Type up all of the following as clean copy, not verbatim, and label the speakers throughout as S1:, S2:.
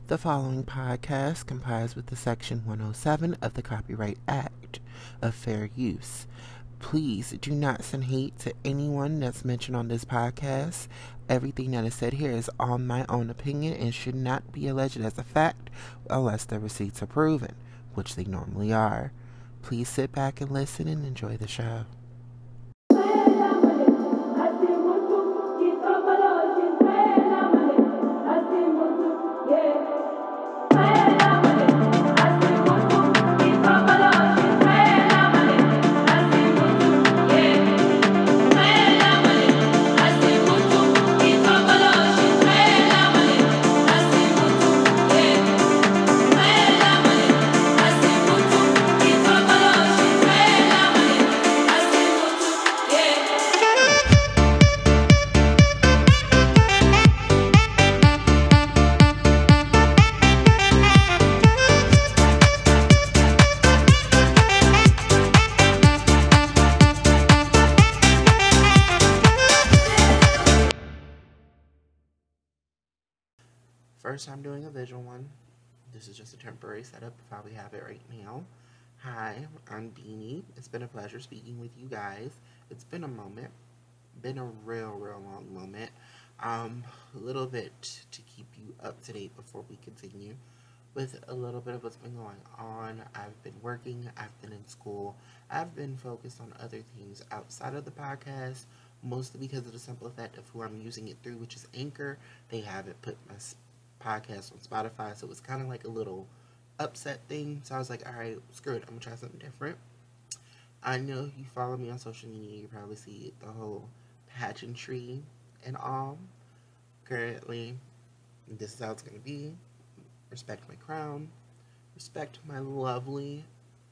S1: The following podcast complies with the Section 107 of the Copyright Act of Fair Use. Please do not send hate to anyone that's mentioned on this podcast. Everything that is said here is on my own opinion and should not be alleged as a fact unless the receipts are proven, which they normally are. Please sit back and listen and enjoy the show. First, I'm doing a visual one. This is just a temporary setup of how we have it right now. Hi, I'm Beanie. It's been a pleasure speaking with you guys. It's been a moment. Been a real long moment. A little bit to keep you up to date before we continue with a little bit of what's been going on. I've been working. I've been in school. I've been focused on other things outside of the podcast, mostly because of the simple fact of who I'm using it through, which is Anchor. They haven't put my podcast on Spotify, so it was kind of like a little upset thing. So I was like, alright, screw it, I'm gonna try something different. I know you follow me on social media, you probably see the whole pageantry and all. Currently, this is how it's gonna be. Respect my crown, respect my lovely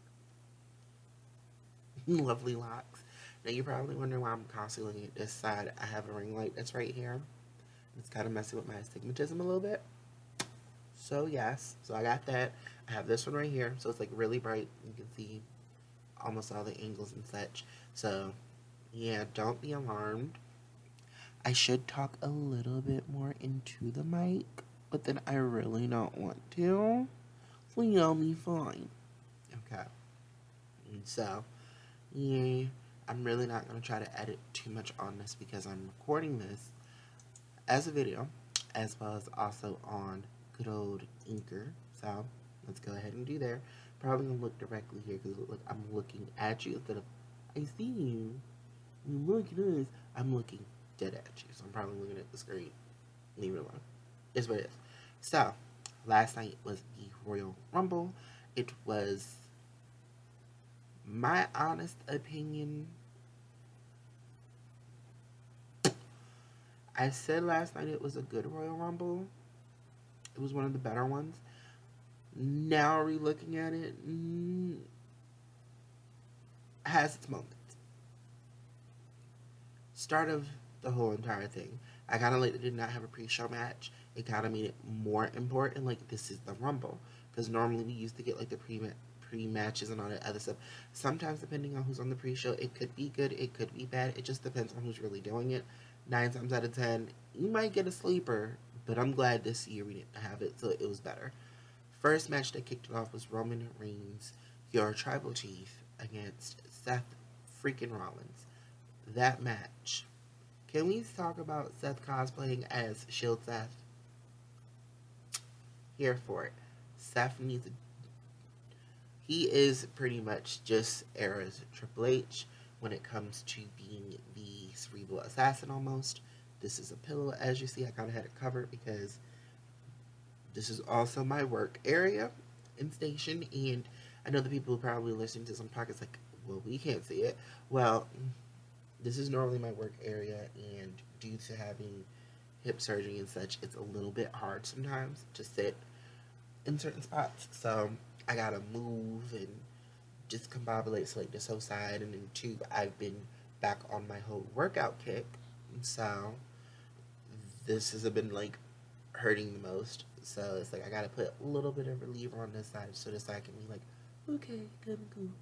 S1: locks. Now you're probably wondering why I'm constantly looking at this side. I have a ring light that's right here. It's kind of messing with my astigmatism a little bit. So yes, so I got that. I have this one right here, so it's like really bright. You can see almost all the angles and such. So yeah, don't be alarmed. I should talk a little bit more into the mic, but then I really don't want to. So you'll be fine. Okay. And so, yeah, I'm really not going to try to edit too much on this because I'm recording this as a video, as well as also on good old Anchor. So let's go ahead and do there. Probably gonna look directly here because I'm looking at you instead of I see you. You look at us. I'm looking dead at you, so I'm probably looking at the screen. Leave it alone. It's what it is. So last night was the Royal Rumble. It was my honest opinion. I said last night it was a good Royal Rumble. It was one of the better ones. Now re-looking at it, has its moments. Start of the whole entire thing. I kind of like it did not have a pre-show match. It kind of made it more important, like this is the Rumble. Because normally we used to get like the pre-matches and all that other stuff. Sometimes depending on who's on the pre-show, it could be good, it could be bad. It just depends on who's really doing it. 9 times out of 10, you might get a sleeper, but I'm glad this year we didn't have it, so it was better. First match that kicked it off was Roman Reigns, your tribal chief, against Seth freaking Rollins. That match. Can we talk about Seth cosplaying as Shield Seth? Here for it. Seth needs he is pretty much just era's Triple H when it comes to being the cerebral assassin almost. This is a pillow, as you see. I kind of had it covered because this is also my work area and station, and I know the people who probably listening to some podcasts like, well, we can't see it. Well, this is normally my work area, and due to having hip surgery and such, it's a little bit hard sometimes to sit in certain spots, so I gotta move and just combobulate so like this whole side, and then two, I've been back on my whole workout kick, so this has been like hurting the most. So it's like I gotta put a little bit of reliever on this side so this side can be like, okay, good.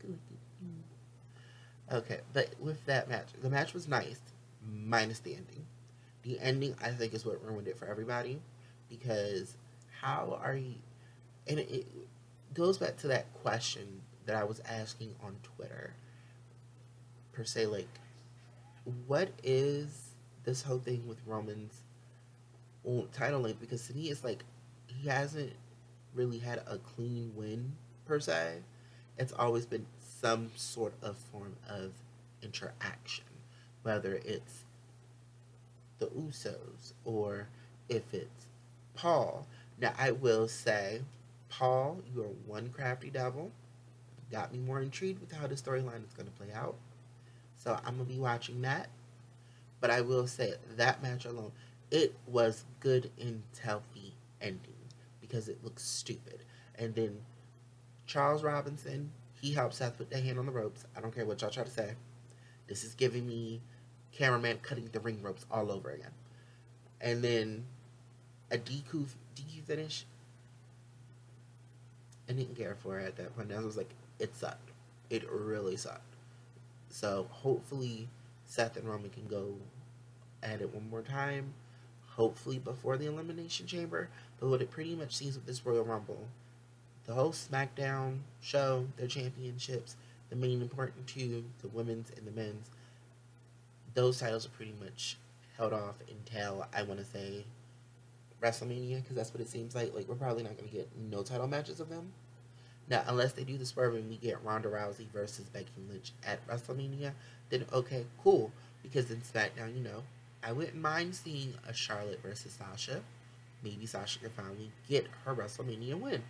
S1: Okay, but with that match, the match was nice, minus the ending. The ending, I think, is what ruined it for everybody, because how are you? And it goes back to that question that I was asking on Twitter, per se, like, what is this whole thing with Roman's title length? Because to me, it's like he hasn't really had a clean win per se. It's always been some sort of form of interaction, whether it's the Usos or if it's Paul. Now, I will say, Paul, you are one crafty devil. Got me more intrigued with how the storyline is going to play out. So I'm going to be watching that. But I will say, that match alone, it was good until the ending because it looks stupid. And then Charles Robinson, he helped Seth put their hand on the ropes. I don't care what y'all try to say. This is giving me cameraman cutting the ring ropes all over again. And then a DQ finish. I didn't care for it at that point. I was like, it sucked. It really sucked. So hopefully Seth and Roman can go at it one more time. Hopefully before the Elimination Chamber. But what it pretty much seems with this Royal Rumble, the whole SmackDown show, their championships, the main important two, the women's and the men's, those titles are pretty much held off until, I want to say, WrestleMania, because that's what it seems like. Like, we're probably not going to get no title matches of them. Now, unless they do the swerve and we get Ronda Rousey versus Becky Lynch at WrestleMania, then okay, cool. Because in SmackDown, you know, I wouldn't mind seeing a Charlotte versus Sasha. Maybe Sasha can finally get her WrestleMania win.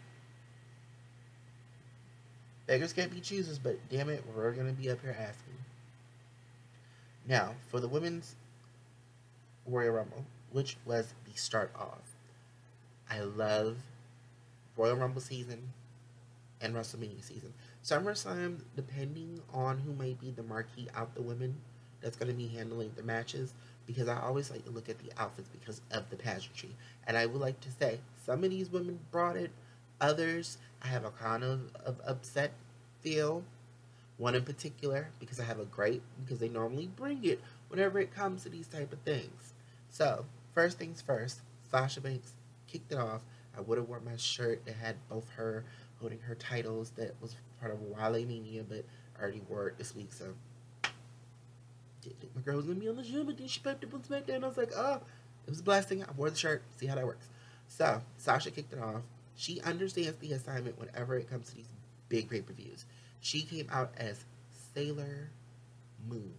S1: Beggars can't be choosers, but damn it, we're going to be up here asking. Now, for the women's Royal Rumble, which was the start of, I love Royal Rumble season and WrestleMania season. SummerSlam, depending on who might be the marquee out the women that's going to be handling the matches, because I always like to look at the outfits because of the pageantry. And I would like to say, some of these women brought it, others I have a kind of upset feel. One in particular, because I have a gripe, because they normally bring it whenever it comes to these type of things. So, first things first, Sasha Banks kicked it off. I would have worn my shirt that had both her holding her titles that was part of Wale Mania, but I already wore it this week, so didn't think my girl was going to be on the show, but then she popped up on SmackDown. I was like, oh, it was a blessing. I wore the shirt. See how that works. So, Sasha kicked it off. She understands the assignment whenever it comes to these big pay-per-views. She came out as Sailor Moon.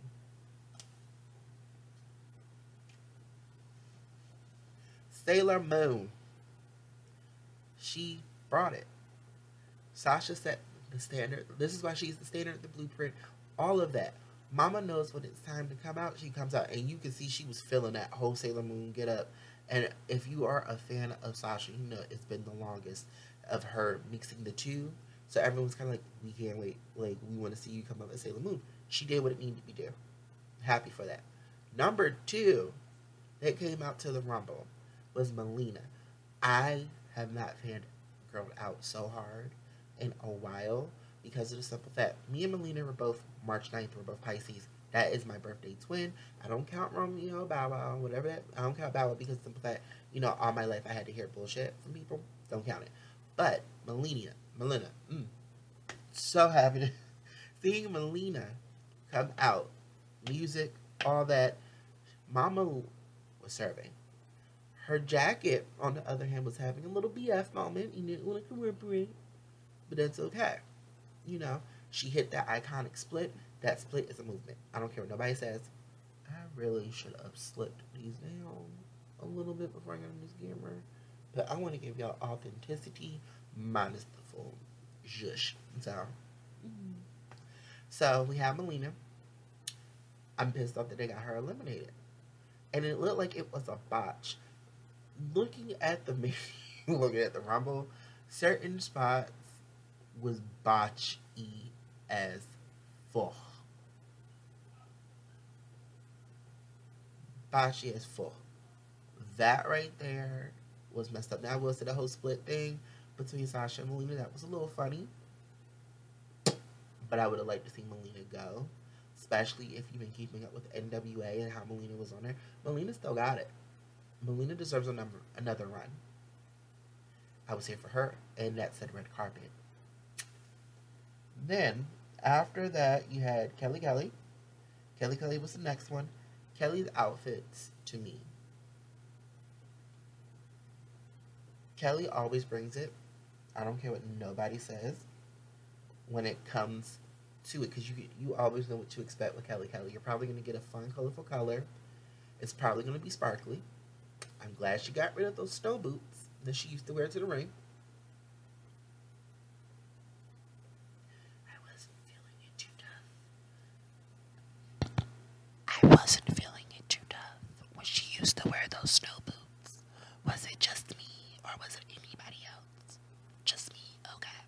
S1: Sailor Moon. She brought it. Sasha set the standard. This is why she's the standard, the blueprint, all of that. Mama knows when it's time to come out, she comes out. And you can see she was feeling that whole Sailor Moon get up. And if you are a fan of Sasha, you know it's been the longest of her mixing the two. So everyone's kind of like, we can't wait. Like, we want to see you come up as Sailor Moon. She did what it needed to be done. Happy for that. Number 2 that came out to the Rumble was Melina. I have not fangirled out so hard in a while because of the simple fact, me and Melina were both March 9th, we're both Pisces. That is my birthday twin. I don't count Romeo, Bow Wow, whatever that. I don't count Bow Wow because of the simple fact, you know, all my life I had to hear bullshit from people. Don't count it. But Melina, so happy to seeing Melina come out, music, all that. Mama was serving. Her jacket, on the other hand, was having a little BF moment. You didn't want to cooperate, but that's okay. You know, she hit that iconic split. That split is a movement. I don't care what nobody says. I really should have slipped these down a little bit before I got on this camera. But I want to give y'all authenticity minus the full zhush. So we have Melina. I'm pissed off that they got her eliminated. And it looked like it was a botch. Looking at the Rumble, certain spots was botchy as fuck. Botchy as fuck. That right there was messed up. Now I will say the whole split thing between Sasha and Melina, that was a little funny. But I would have liked to see Melina go. Especially if you've been keeping up with NWA and how Melina was on there. Melina still got it. Melina deserves another run. I was here for her, and that said red carpet. Then, after that, you had Kelly Kelly. Kelly Kelly was the next one. Kelly's outfits, to me, Kelly always brings it. I don't care what nobody says when it comes to it, because you always know what to expect with Kelly Kelly. You're probably going to get a fun, colorful color. It's probably going to be sparkly. I'm glad she got rid of those snow boots that she used to wear to the ring. I wasn't feeling it too tough. I wasn't feeling it too tough when she used to wear those snow boots. Was it just me, or was it anybody else? Just me, okay.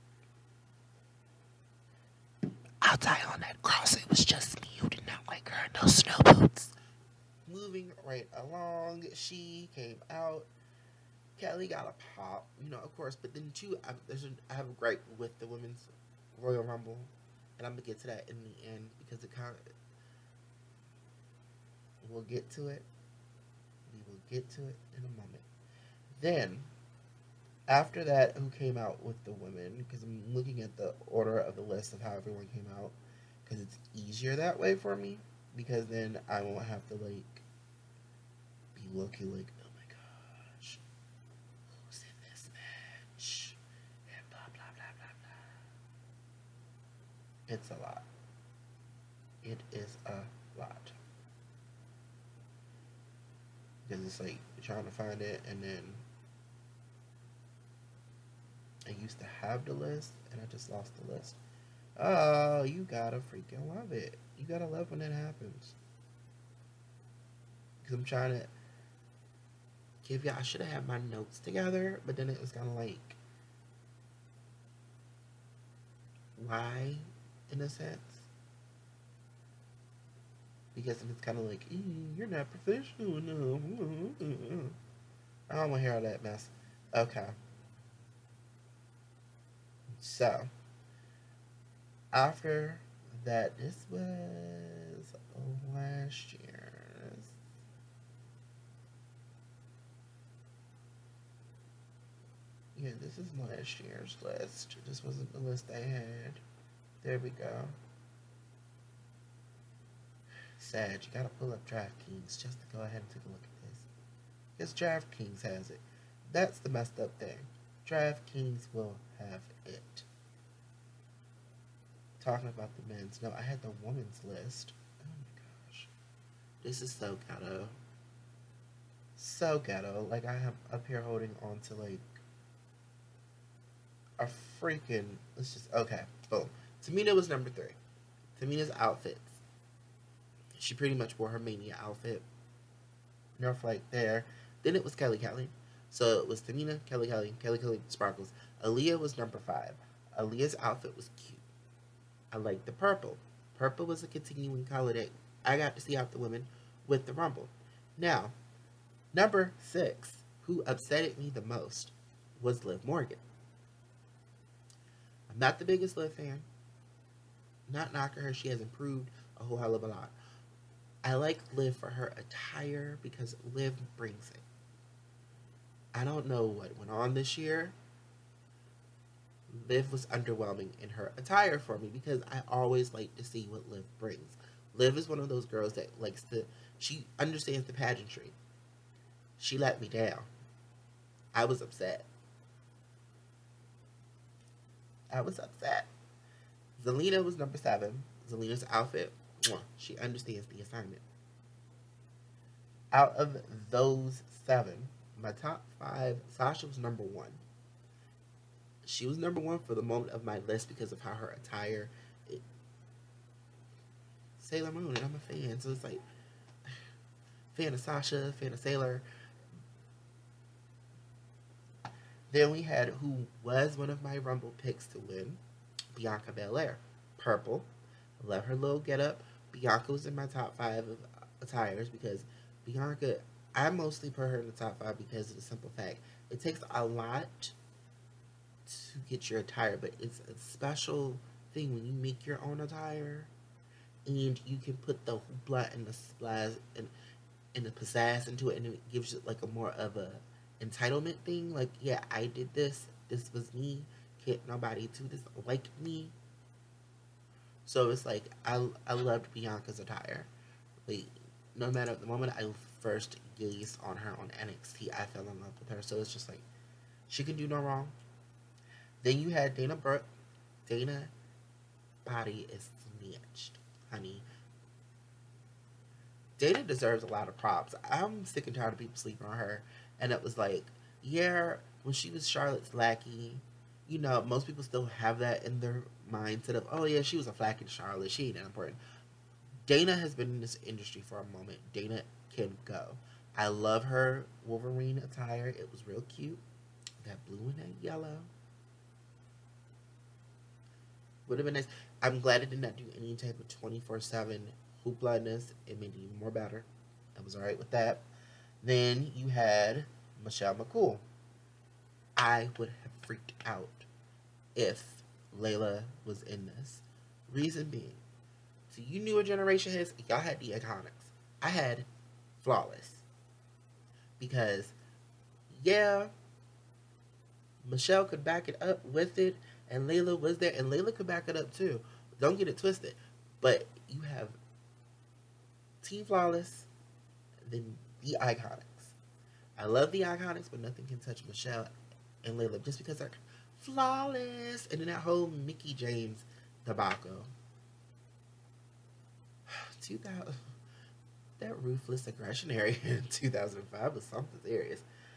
S1: I'll die on that cross. It was just me who did not like her in those snow boots. Moving right along, she came out. Kelly got a pop, of course. But then too, I have a gripe with the women's Royal Rumble, and I'm gonna get to that in the end because it kind of. We'll get to it. We will get to it in a moment. Then, after that, who came out with the women? Because I'm looking at the order of the list of how everyone came out, because it's easier that way for me. Because then I won't have to be looking like, oh my gosh, who's in this match? And blah blah blah blah blah. It's a lot. It is a lot. Because it's like trying to find it, and then I used to have the list and I just lost the list. Oh, you gotta freaking love it. You gotta love when that happens. Because I'm trying to give you, I should have had my notes together, but then it was kind of like, why, in a sense? Because it's kind of like, you're not professional enough. I don't want to hear all that mess. Okay. So, after that, this was last year's. Yeah, this is last year's list. This wasn't the list I had. There we go. Sad, you gotta pull up DraftKings just to go ahead and take a look at this. Because DraftKings has it. That's the messed up thing. DraftKings will have it. Talking about the men's. No, I had the women's list. Oh my gosh. This is so ghetto. So ghetto. Like, I am up here holding on to, a freaking... Okay, boom. Tamina was number 3. Tamina's outfits. She pretty much wore her Mania outfit. Nerf like there. Then it was Kelly Kelly. So it was Tamina, Kelly Kelly, Kelly Kelly, Sparkles. Aaliyah was number 5. Aaliyah's outfit was cute. I liked the purple. Purple was a continuing color that I got to see out the women with the Rumble. Now, number 6, who upsetted me the most, was Liv Morgan. I'm not the biggest Liv fan. Not knocking her. She has improved a whole hell of a lot. I like Liv for her attire because Liv brings it. I don't know what went on this year. Liv was underwhelming in her attire for me because I always like to see what Liv brings. Liv is one of those girls that she understands the pageantry. She let me down. I was upset. Zelina was number 7. Zelina's outfit, she understands the assignment. Out of those 7, my top 5, Sasha was number 1. She was number 1 for the moment of my list because of how her attire. Sailor Moon, and I'm a fan, so it's like fan of Sasha, fan of Sailor. Then we had who was one of my Rumble picks to win, Bianca Belair. Purple. I love her little getup. Bianca was in my top 5 of attires because Bianca, I mostly put her in the top 5 because of the simple fact it takes a lot to get your attire, but it's a special thing when you make your own attire and you can put the hoopla and the splash and the pizzazz into it, and it gives you like a more of a entitlement thing. Like, yeah, I did this. This was me. Can't nobody do this like me. So it's like I loved Bianca's attire. Like, no matter the moment I first gazed on her on NXT, I fell in love with her. So it's just like she can do no wrong. Then you had Dana Brooke. Dana body is snatched, honey. Dana deserves a lot of props. I'm sick and tired of people sleeping on her. And it was like, yeah, when she was Charlotte's lackey, you know, most people still have that in their mindset of, oh yeah, she was a flaky Charlotte. She ain't that important. Dana has been in this industry for a moment. Dana can go. I love her Wolverine attire. It was real cute. That blue and that yellow. Would have been nice. I'm glad it did not do any type of 24/7 hoopla-ness. It made it even more better. I was alright with that. Then you had Michelle McCool. I would have freaked out if Layla was in this. Reason being, so you knew a generation has, y'all had the iconics. I had Flawless. Because, yeah, Michelle could back it up with it, and Layla was there, and Layla could back it up too. Don't get it twisted. But you have Team Flawless, then the Iconics. I love the Iconics, but nothing can touch Michelle and Layla just because they're flawless. And then that whole Mickie James debacle. 2000, that ruthless aggression area in 2005 was something serious.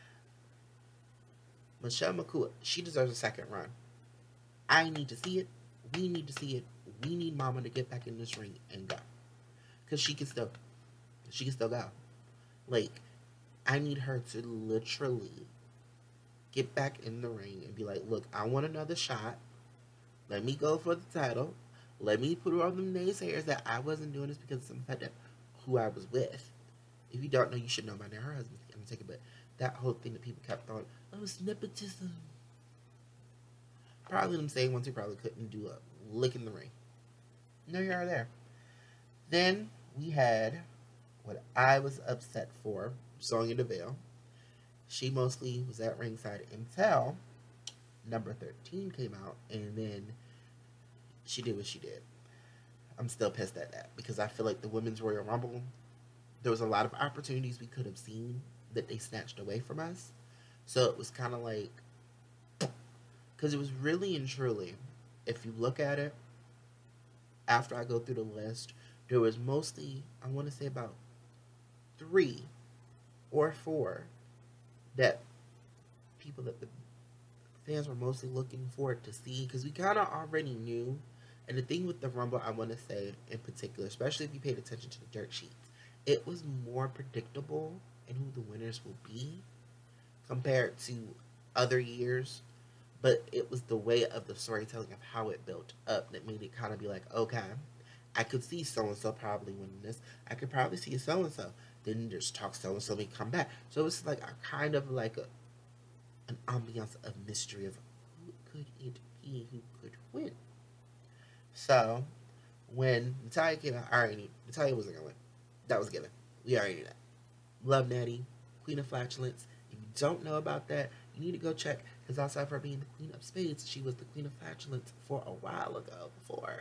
S1: Michelle McCool, she deserves a second run. I need to see it. We need to see it. We need Mama to get back in this ring and go, cause she can still go. Like, I need her to literally get back in the ring and be like, look, I want another shot. Let me go for the title. Let me put her on the naysayers that I wasn't doing this because of some fact that who I was with. If you don't know, you should know by now. Her husband's Undertaker, but that whole thing that people kept on, oh, it's nepotism. Probably them saying ones who probably couldn't do a lick in the ring. No, you are there. Then we had what I was upset for, Sonya Deville. She mostly was at ringside until number 13 came out, and then she did what she did. I'm still pissed at that because I feel like the Women's Royal Rumble, there was a lot of opportunities we could have seen that they snatched away from us. So it was kind of like, because it was really and truly, if you look at it, after I go through the list, there was mostly, I want to say about 3 or 4 that people that the fans were mostly looking forward to see, because we kind of already knew. And the thing with the Rumble, I want to say in particular, especially if you paid attention to the dirt sheets, it was more predictable in who the winners will be compared to other years. But it was the way of the storytelling of how it built up that made it kind of be like, okay, I could see so-and-so probably winning this. I could probably see so-and-so. Then there's talk so-and-so may come back. So it's like a kind of like an ambiance of mystery of who could it be, who could win. So when Natalya came out, I already knew Natalya wasn't gonna win. That was given. We already knew that. Love Natty, Queen of Flatulence. If you don't know about that, you need to go check, because outside of her being the Queen of Spades, she was the Queen of Flatulence for a while ago before.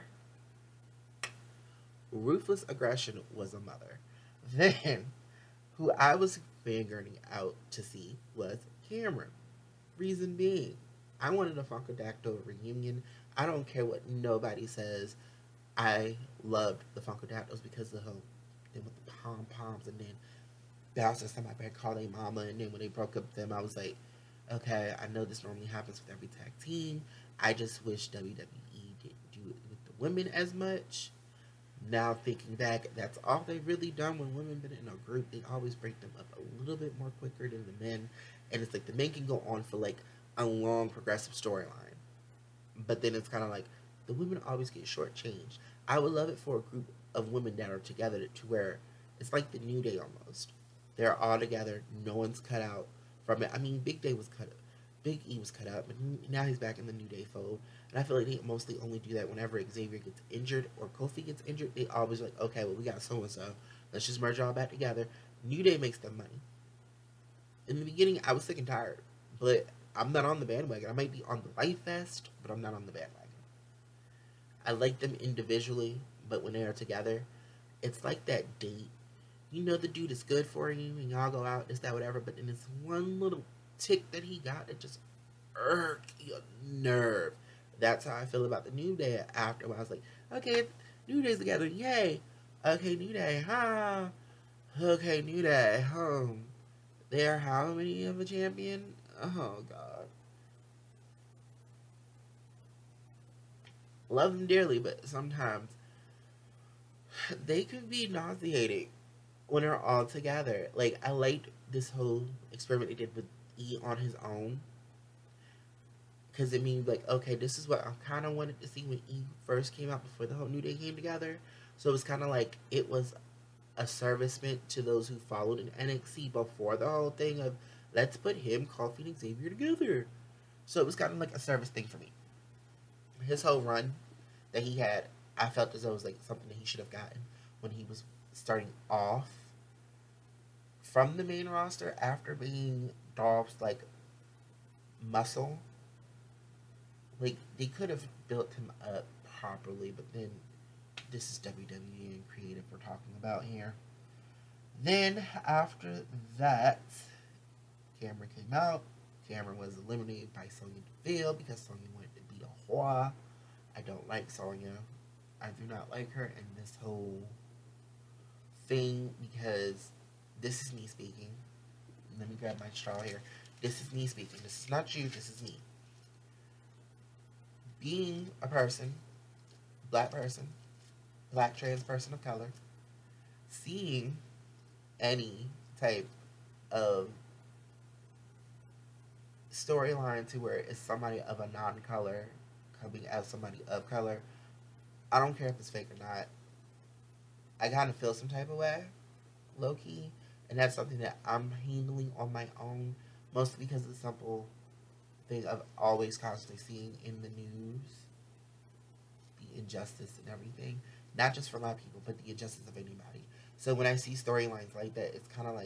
S1: Ruthless Aggression was a mother. Then, who I was fingering out to see was Cameron. Reason being, I wanted a Funkadactyl reunion. I don't care what nobody says. I loved the Funkadactyls because of them with the pom poms, and then bouncing somebody back, call their mama, and then when they broke up with them, I was like, okay, I know this normally happens with every tag team. I just wish WWE didn't do it with the women as much. Now thinking back, that's all they've really done when women been in a group. They always break them up a little bit more quicker than the men, and it's like the men can go on for like a long progressive storyline, but then it's kind of like the women always get shortchanged. I would love it for a group of women that are together to where it's like the New Day almost. They're all together. No one's cut out from it. I mean, Big E was cut out, but now he's back in the New Day fold. And I feel like they mostly only do that whenever Xavier gets injured or Kofi gets injured. They always like, okay, well, we got so and so. Let's just merge all back together. New Day makes them money. In the beginning, I was sick and tired, but I'm not on the bandwagon. I might be on the Life Vest, but I'm not on the bandwagon. I like them individually, but when they are together, it's like that date. You know the dude is good for you, and y'all go out, this, that, whatever, but then this one little tick that he got that just irked your nerve. That's how I feel about the New Day after. I was like, okay, New Day's together, yay. Okay, New Day, ha. Okay, New Day, they're how many of a champion? Oh, God. Love them dearly, but sometimes they could be nauseating when they're all together. Like, I liked this whole experiment they did with E on his own. Because it means, like, okay, this is what I kind of wanted to see when E first came out before the whole New Day came together. So it was kind of like it was a service meant to those who followed in NXT before the whole thing of let's put him, Kofi, and Xavier together. So it was kind of like a service thing for me. His whole run that he had, I felt as though it was like something that he should have gotten when he was starting off from the main roster after being Dolph's like muscle. Like they could have built him up properly, but then this is WWE and creative we're talking about here. Then after that, Cameron came out. Cameron was eliminated by Sonya Deville because Sonya wanted to beat a whore. I don't like Sonya. I do not like her in this whole thing because this is me speaking. Let me grab my straw here. This is me speaking. This is not you. This is me. Being a person, black trans person of color, seeing any type of storyline to where it's somebody of a non-color coming as somebody of color, I don't care if it's fake or not. I kind of feel some type of way, low key, and that's something that I'm handling on my own, mostly because of the simple thing of always constantly seeing in the news the injustice and everything, not just for my people, but the injustice of anybody. So when I see storylines like that, it's kind of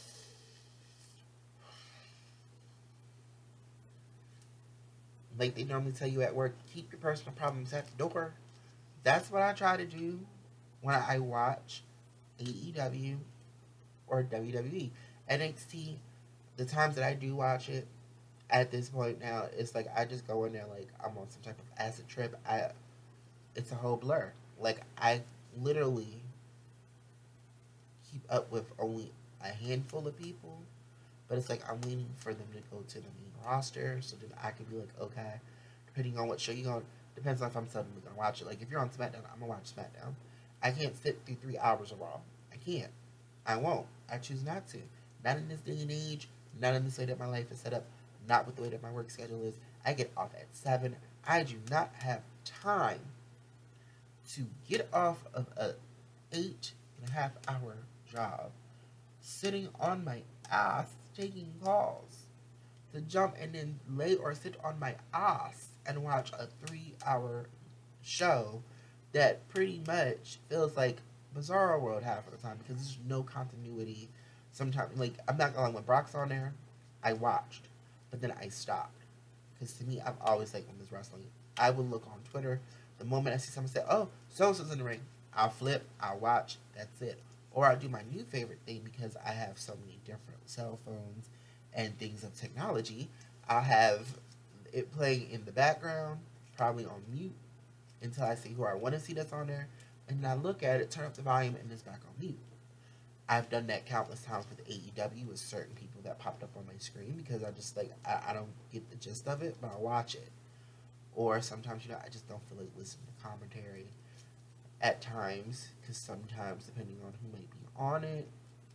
S1: like they normally tell you at work, keep your personal problems at the door. That's what I try to do when I watch AEW or WWE. NXT, the times that I do watch it, at this point now, it's like I just go in there like I'm on some type of acid trip. It's a whole blur. Like I literally keep up with only a handful of people, but it's like I'm waiting for them to go to the main roster so that I can be like, okay, depending on what show you on, depends on if I'm suddenly gonna watch it. Like if you're on SmackDown, I'm gonna watch SmackDown. I can't sit through 3 hours of Raw. I can't. I won't. I choose not to. Not in this day and age. Not in this way that my life is set up. Not with the way that my work schedule is. I get off at 7. I do not have time to get off of a 8.5 hour job, sitting on my ass taking calls, to jump and then lay or sit on my ass and watch a 3 hour show that pretty much feels like Bizarro World half of the time because there's no continuity. Sometimes, like, I'm not going to lie, when Brock's on there, I watched, but then I stopped. Because to me, I've always liked women's wrestling. I will look on Twitter. The moment I see someone say, oh, so-and-so's in the ring, I'll flip, I'll watch, that's it. Or I'll do my new favorite thing because I have so many different cell phones and things of technology. I'll have it playing in the background, probably on mute, until I see who I want to see that's on there. And then I look at it, turn up the volume, and it's back on mute. I've done that countless times with AEW with certain people that popped up on my screen because I just like I don't get the gist of it, but I watch it. Or sometimes I just don't feel like listening to commentary at times because sometimes depending on who might be on it,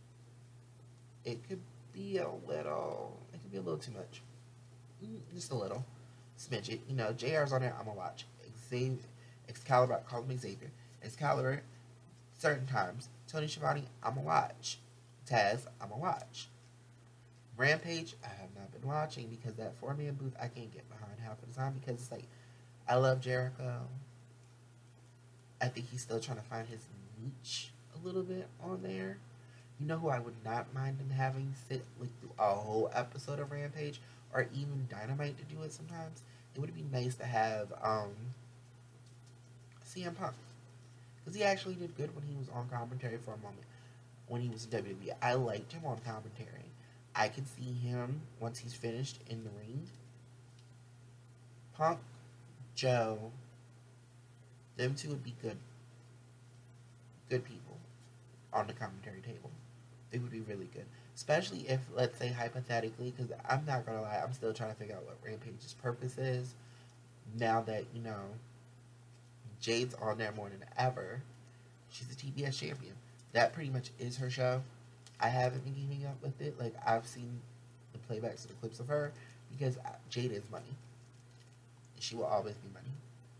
S1: it could be a little too much, just a little smidget. JR's on there, I'm gonna watch. Excalibur, call him Xavier. Excalibur, certain times. Tony Schiavone, I'm going to watch. Taz, I'm going to watch. Rampage, I have not been watching because that 4-man booth I can't get behind half of the time because it's like, I love Jericho. I think he's still trying to find his niche a little bit on there. You know who I would not mind them having sit like through a whole episode of Rampage, or even Dynamite to do it sometimes? It would be nice to have CM Punk, because he actually did good when he was on commentary for a moment. When he was in WWE, I liked him on commentary. I could see him once he's finished in the ring. Punk, Joe, them two would be good people on the commentary table. They would be really good. Especially if, let's say, hypothetically, because I'm not going to lie, I'm still trying to figure out what Rampage's purpose is. Now that, Jade's on there more than ever. She's a TBS champion. That pretty much is her show. I haven't been keeping up with it. Like, I've seen the playbacks of the clips of her, because Jade is money. She will always be money.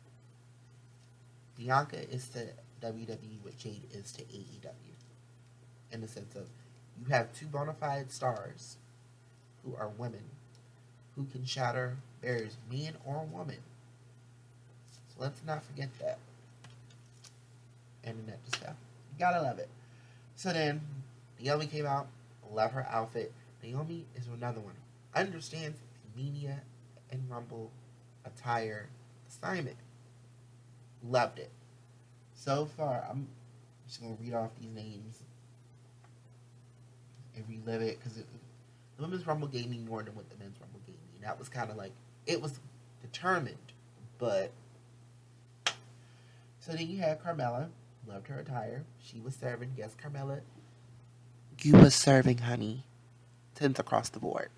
S1: Bianca is to WWE what Jade is to AEW. In the sense of, you have two bona fide stars who are women who can shatter barriers, man or woman. So let's not forget that. And the next stuff. You gotta love it. So then, Naomi came out. Love her outfit. Naomi is another one. Understands the Mania and Rumble attire assignment. Loved it. So far, I'm just going to read off these names and relive it, because the Women's Rumble gave me more than what the Men's Rumble gave me. And that was kind of like, it was determined, but... So then you had Carmella. Loved her attire. She was serving. Yes, Carmella, you was serving, honey. 10s across the board.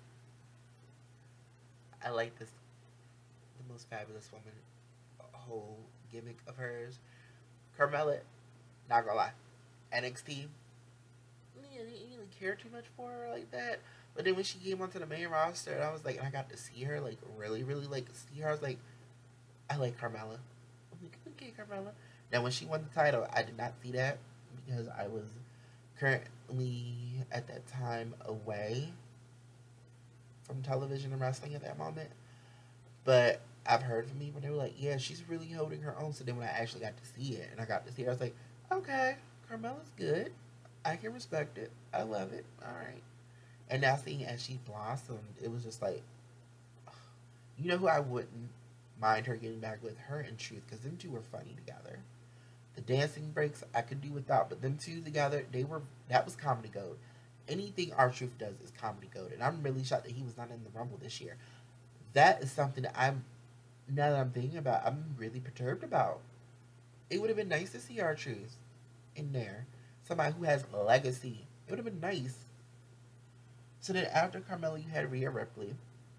S1: I like this. The most fabulous woman whole gimmick of hers. Carmella, not gonna lie, NXT, I didn't really care too much for her like that. But then when she came onto the main roster, and I was like, and I got to see her, like, really, really, like, see her, I was like, I like Carmella. I'm like, okay, Carmella. Now, when she won the title, I did not see that, because I was currently, at that time, away from television and wrestling at that moment. But I've heard from people, they were like, yeah, she's really holding her own. So then when I actually got to see it, and I got to see it, I was like, okay, Carmella's good. I can respect it. I love it. All right. And now seeing as she blossomed, it was just like, you know who I wouldn't mind her getting back with? Her and Truth, because them two were funny together. The dancing breaks I could do without, but them two together, that was comedy gold. Anything R-Truth does is comedy gold, and I'm really shocked that he was not in the Rumble this year. That is something that now that I'm thinking about, I'm really perturbed about. It would have been nice to see R-Truth in there. Somebody who has a legacy. It would have been nice. So then after Carmella, you had Rhea Ripley.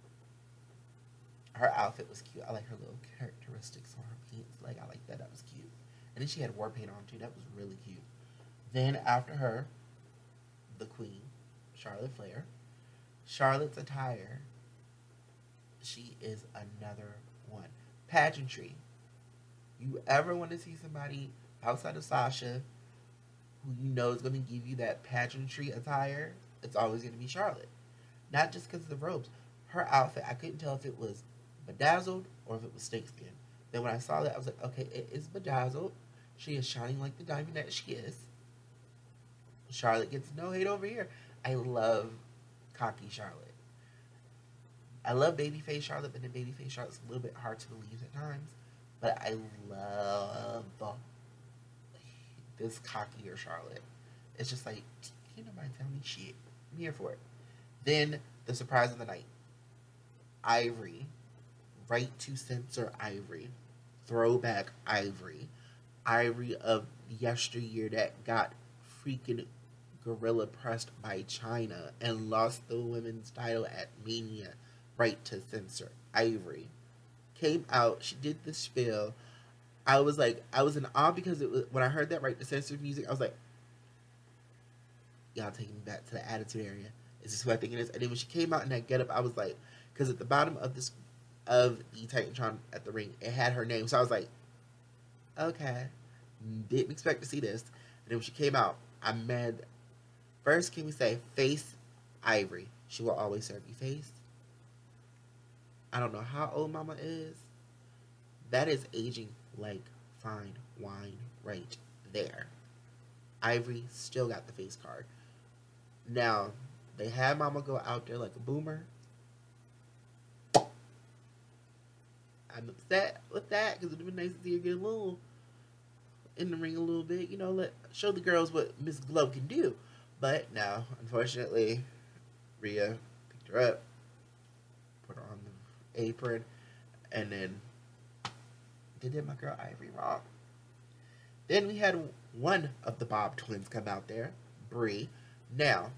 S1: Her outfit was cute. I like her little characteristics on her pants. Like, I like that. That was cute. And then she had war paint on, too. That was really cute. Then after her, the queen, Charlotte Flair. Charlotte's attire, she is another one. Pageantry. You ever want to see somebody outside of Sasha who you know is going to give you that pageantry attire? It's always going to be Charlotte. Not just because of the robes. Her outfit, I couldn't tell if it was bedazzled or if it was snakeskin. Then when I saw that, I was like, okay, it is bedazzled. She is shining like the diamond that she is. Charlotte gets no hate over here. I love cocky Charlotte. I love babyface Charlotte, but then babyface Charlotte's a little bit hard to believe at times. But I love this cockier Charlotte. It's just like, can't nobody tell me shit. I'm here for it. Then, the surprise of the night. Ivory. Right to censor Ivory. Throwback Ivory. Ivory of yesteryear that got freaking gorilla pressed by China and lost the women's title at Mania. Right to censor Ivory. Came out, she did the spiel. I was in awe, because it was, when I heard that right to censor music, I was like, y'all taking me back to the Attitude Area. Is this what I think it is? And then when she came out in that getup, I was like, because at the bottom of the Titantron at the ring, it had her name. So I was like, okay, didn't expect to see this. And then when she came out, I'm mad. First, can we say face Ivory? She will always serve you face. I don't know how old Mama is. That is aging like fine wine right there. Ivory still got the face card. Now, they had Mama go out there like a boomer. I'm upset with that because it would have been nice to see her get a little in the ring a little bit. You know, show the girls what Miss Glow can do. But now, unfortunately, Rhea picked her up, put her on the apron, and then they did my girl Ivory wrong. Then we had one of the Bob twins come out there, Brie. Now,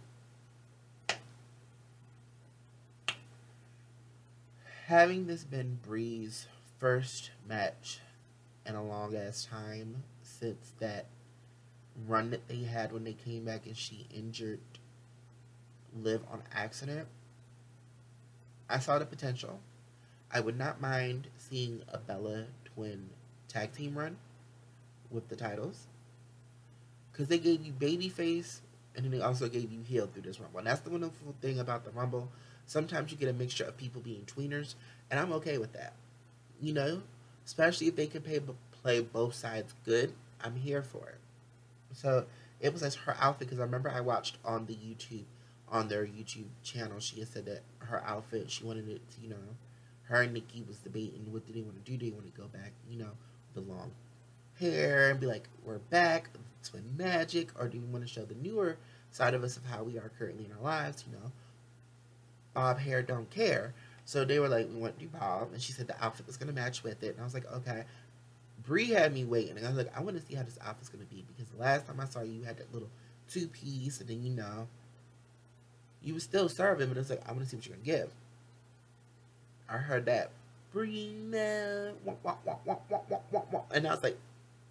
S1: having this been Brie's first match in a long ass time since that run that they had when they came back and she injured Liv on accident, I saw the potential. I would not mind seeing a Bella Twin tag team run with the titles, because they gave you babyface and then they also gave you heel through this Rumble. And that's the wonderful thing about the Rumble. Sometimes you get a mixture of people being tweeners, and I'm okay with that. You know, especially if they can play both sides good, I'm here for it. So it was as her outfit, because I remember I watched on the YouTube, on their YouTube channel, she had said that her outfit, she wanted it to, you know, her and Nikki was debating what do they want to do. Do they want to go back, you know, the long hair and be like, we're back, twin magic, or do we want to show the newer side of us of how we are currently in our lives, you know, bob hair, don't care. So they were like, we want to do bob, and she said the outfit was going to match with it, and I was like, okay. Brie had me waiting, and I was like, I want to see how this outfit's going to be, because the last time I saw you, you had that little two-piece, and then, you know, you were still serving, but it's like, I want to see what you're going to give. I heard that, Brie, man, and I was like,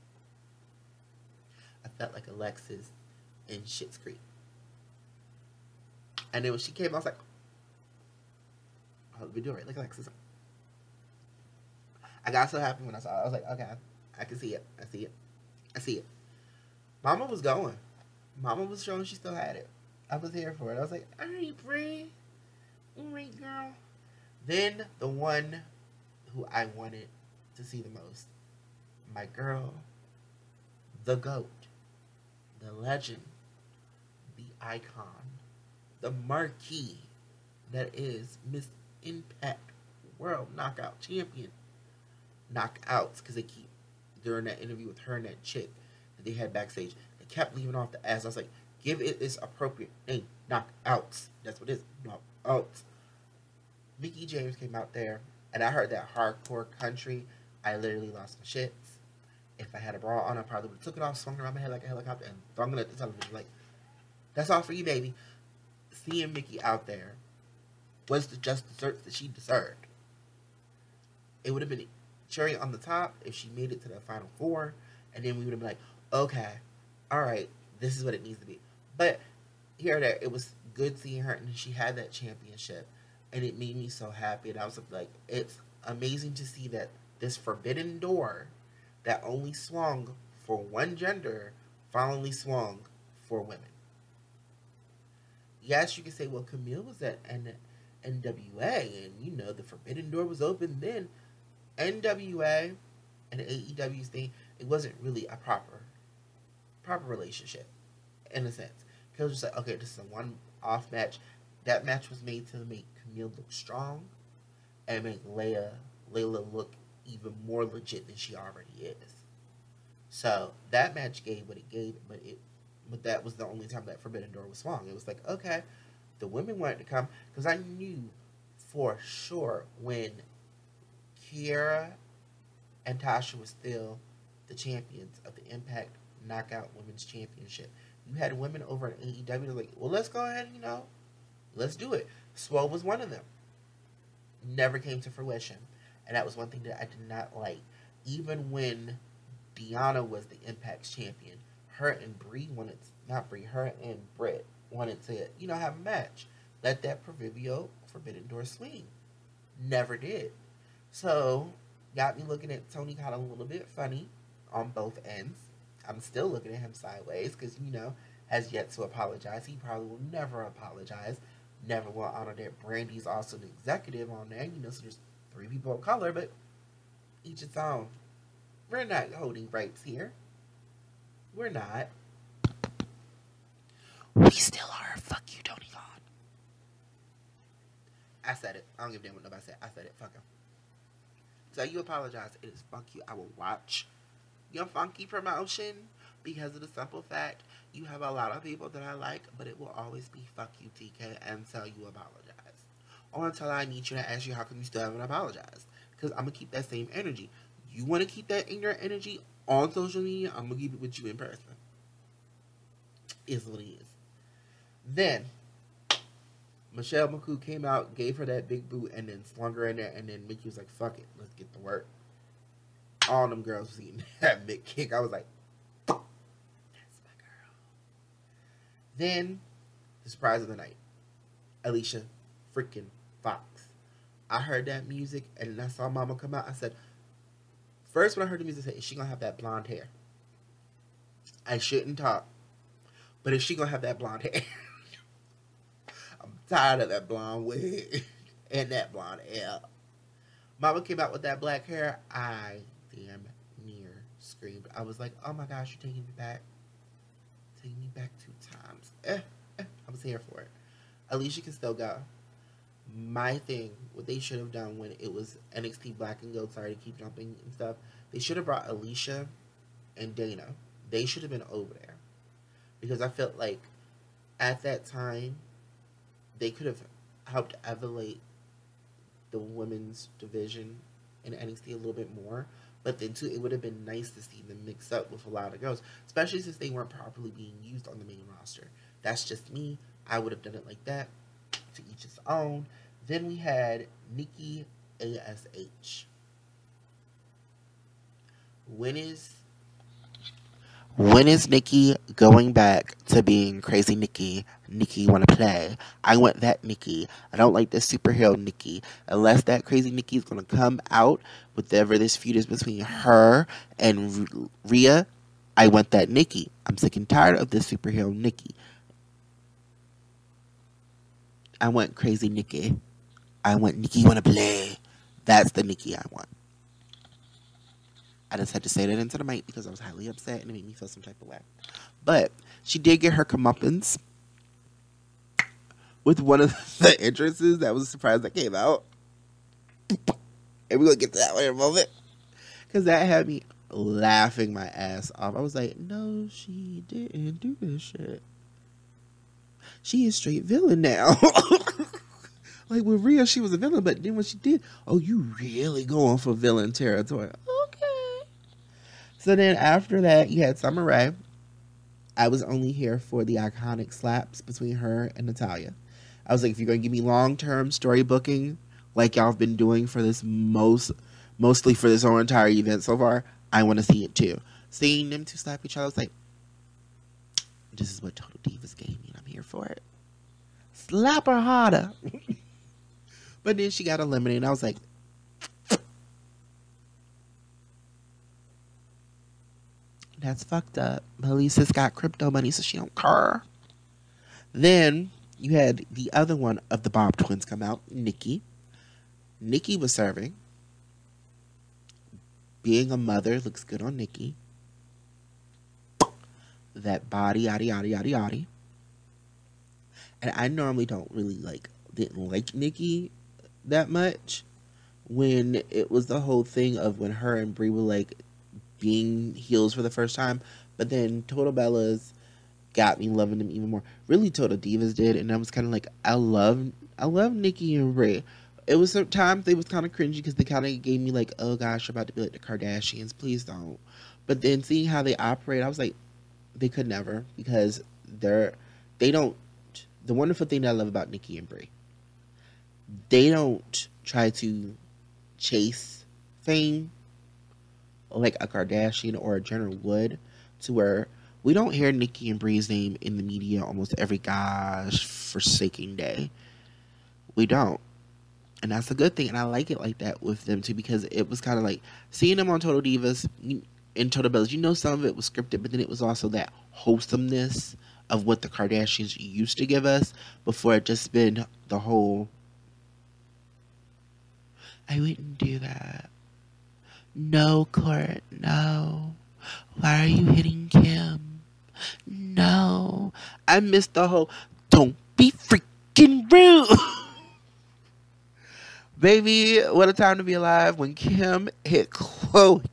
S1: I felt like Alexis in Schitt's Creek. And then when she came, I was like, oh, we do it like Alexis. I got so happy when I saw it. I was like, okay, I can see it. I see it. I see it. Mama was going. Mama was showing she still had it. I was here for it. I was like, all right, Brie. All right, girl. Then the one who I wanted to see the most, my girl, the GOAT, the legend, the icon, the marquee that is Miss Impact World Knockout Champion. Knockouts, because they keep, during that interview with her and that chick that they had backstage, they kept leaving off the ass. I was like, give it its appropriate name. Knockouts. That's what it is. Knockouts. Mickie James came out there, and I heard that hardcore country. I literally lost my shits. If I had a bra on, I probably would have took it off, swung around my head like a helicopter, and thrown it at the television. Like, that's all for you, baby. Seeing Mickie out there was the just desserts that she deserved. It would have been cherry on the top if she made it to the final four, and then we would have been like, okay, all right, this is what it needs to be. But here or there, it was good seeing her, and she had that championship, and it made me so happy. And I was like, it's amazing to see that this forbidden door that only swung for one gender finally swung for women. Yes, you can say, well, Camille was at NWA, and, you know, the forbidden door was open then. NWA and AEW's thing, it wasn't really a proper relationship, in a sense. Because it was just like, okay, this is a one-off match. That match was made to make Camille look strong and make Layla look even more legit than she already is. So that match gave what it gave, but that was the only time that Forbidden Door was swung. It was like, okay, the women wanted to come, because I knew for sure when Kiera and Tasha were still the champions of the Impact Knockout Women's Championship. You had women over at AEW like, well, let's go ahead, you know, let's do it. Swole was one of them. Never came to fruition. And that was one thing that I did not like. Even when Deonna was the Impact's champion, her and her and Britt wanted to, you know, have a match. Let that proverbial Forbidden Door swing. Never did. So, got me looking at Tony Khan a little bit funny on both ends. I'm still looking at him sideways because, you know, has yet to apologize. He probably will never apologize. Never will honor that. Brandy's also the executive on there. You know, so there's 3 people of color, but each its own. We're not holding rights here. We're not. We still are a fucking I said it. I don't give a damn what nobody said. I said it. Fuck him. So you apologize. It is fuck you. I will watch your funky promotion because of the simple fact you have a lot of people that I like, but it will always be fuck you, TK, until you apologize. Or until I meet you and ask you how come you still haven't apologized. Because I'm going to keep that same energy. You want to keep that in your energy on social media, I'm going to keep it with you in person. Is what it is. Then, Michelle McCool came out, gave her that big boot, and then slung her in there, and then Mickey was like, fuck it, let's get to work. All them girls was eating that big kick. I was like, that's my girl. Then, the surprise of the night. Alicia freaking Fox. I heard that music, and I saw Mama come out. I said, first when I heard the music, I said, is she going to have that blonde hair? I shouldn't talk. But is she going to have that blonde hair? I'm tired of that blonde wig and that blonde hair. Mama came out with that black hair. I damn near screamed. I was like, oh my gosh, you're taking me back. Taking me back 2 times. I was here for it. Alicia can still go. My thing, what they should have done when it was NXT Black and Gold, sorry to keep jumping and stuff, they should have brought Alicia and Dana. They should have been over there. Because I felt like at that time, they could have helped elevate the women's division in NXT a little bit more. But then, too, it would have been nice to see them mix up with a lot of girls, especially since they weren't properly being used on the main roster. That's just me. I would have done it like that. To each his own. Then we had Nikki ASH. When is Nikki going back to being crazy Nikki? Nikki wanna play. I want that Nikki. I don't like this superhero Nikki. Unless that crazy Nikki is gonna come out, whatever this feud is between her and Rhea, I want that Nikki. I'm sick and tired of this superhero Nikki. I want crazy Nikki. I want Nikki wanna play. That's the Nikki I want. I just had to say that into the mic because I was highly upset and it made me feel some type of way. But she did get her comeuppance with one of the entrances. That was a surprise that came out. And we're going to get to that one in a moment. Because that had me laughing my ass off. I was like, no, she didn't do this shit. She is straight villain now. Like with Rhea, she was a villain, but then when she did, oh, you really going for villain territory. Okay. So then after that, you had Summer Rae. I was only here for the iconic slaps between her and Natalya. I was like, if you're going to give me long-term story booking, like y'all have been doing for this mostly for this whole entire event so far, I want to see it too. Seeing them two slap each other, I was like, this is what Total Divas gave me, and I'm here for it. Slap her harder. But then she got eliminated, and I was like, that's fucked up. But at least it's got crypto money, so she don't care. Then you had the other one of the Bob twins come out, Nikki. Nikki was serving. Being a mother looks good on Nikki. That body, yaddy, yaddy, yaddy, yaddy. And I normally didn't like Nikki that much when it was the whole thing of when her and Brie were like being heels for the first time. But then Total Bellas got me loving them even more. Really, Total Divas did, and I was kind of like, I love Nikki and Brie. It was sometimes they was kind of cringy because they kind of gave me like, oh gosh, you're about to be like the Kardashians, please don't. But then seeing how they operate, I was like, they could never, because they don't. The wonderful thing that I love about Nikki and Brie, they don't try to chase fame like a Kardashian or a Jenner would, to where we don't hear Nikki and Brie's name in the media almost every gosh forsaking day. We don't. And that's a good thing. And I like it like that with them too, because it was kind of like seeing them on Total Divas and Total Bellas. Some of it was scripted, but then it was also that wholesomeness of what the Kardashians used to give us before it just been the whole, I wouldn't do that. No, Court, no. Why are you hitting Kim? No. I missed the whole, don't be freaking rude. Baby, what a time to be alive when Kim hit Chloe.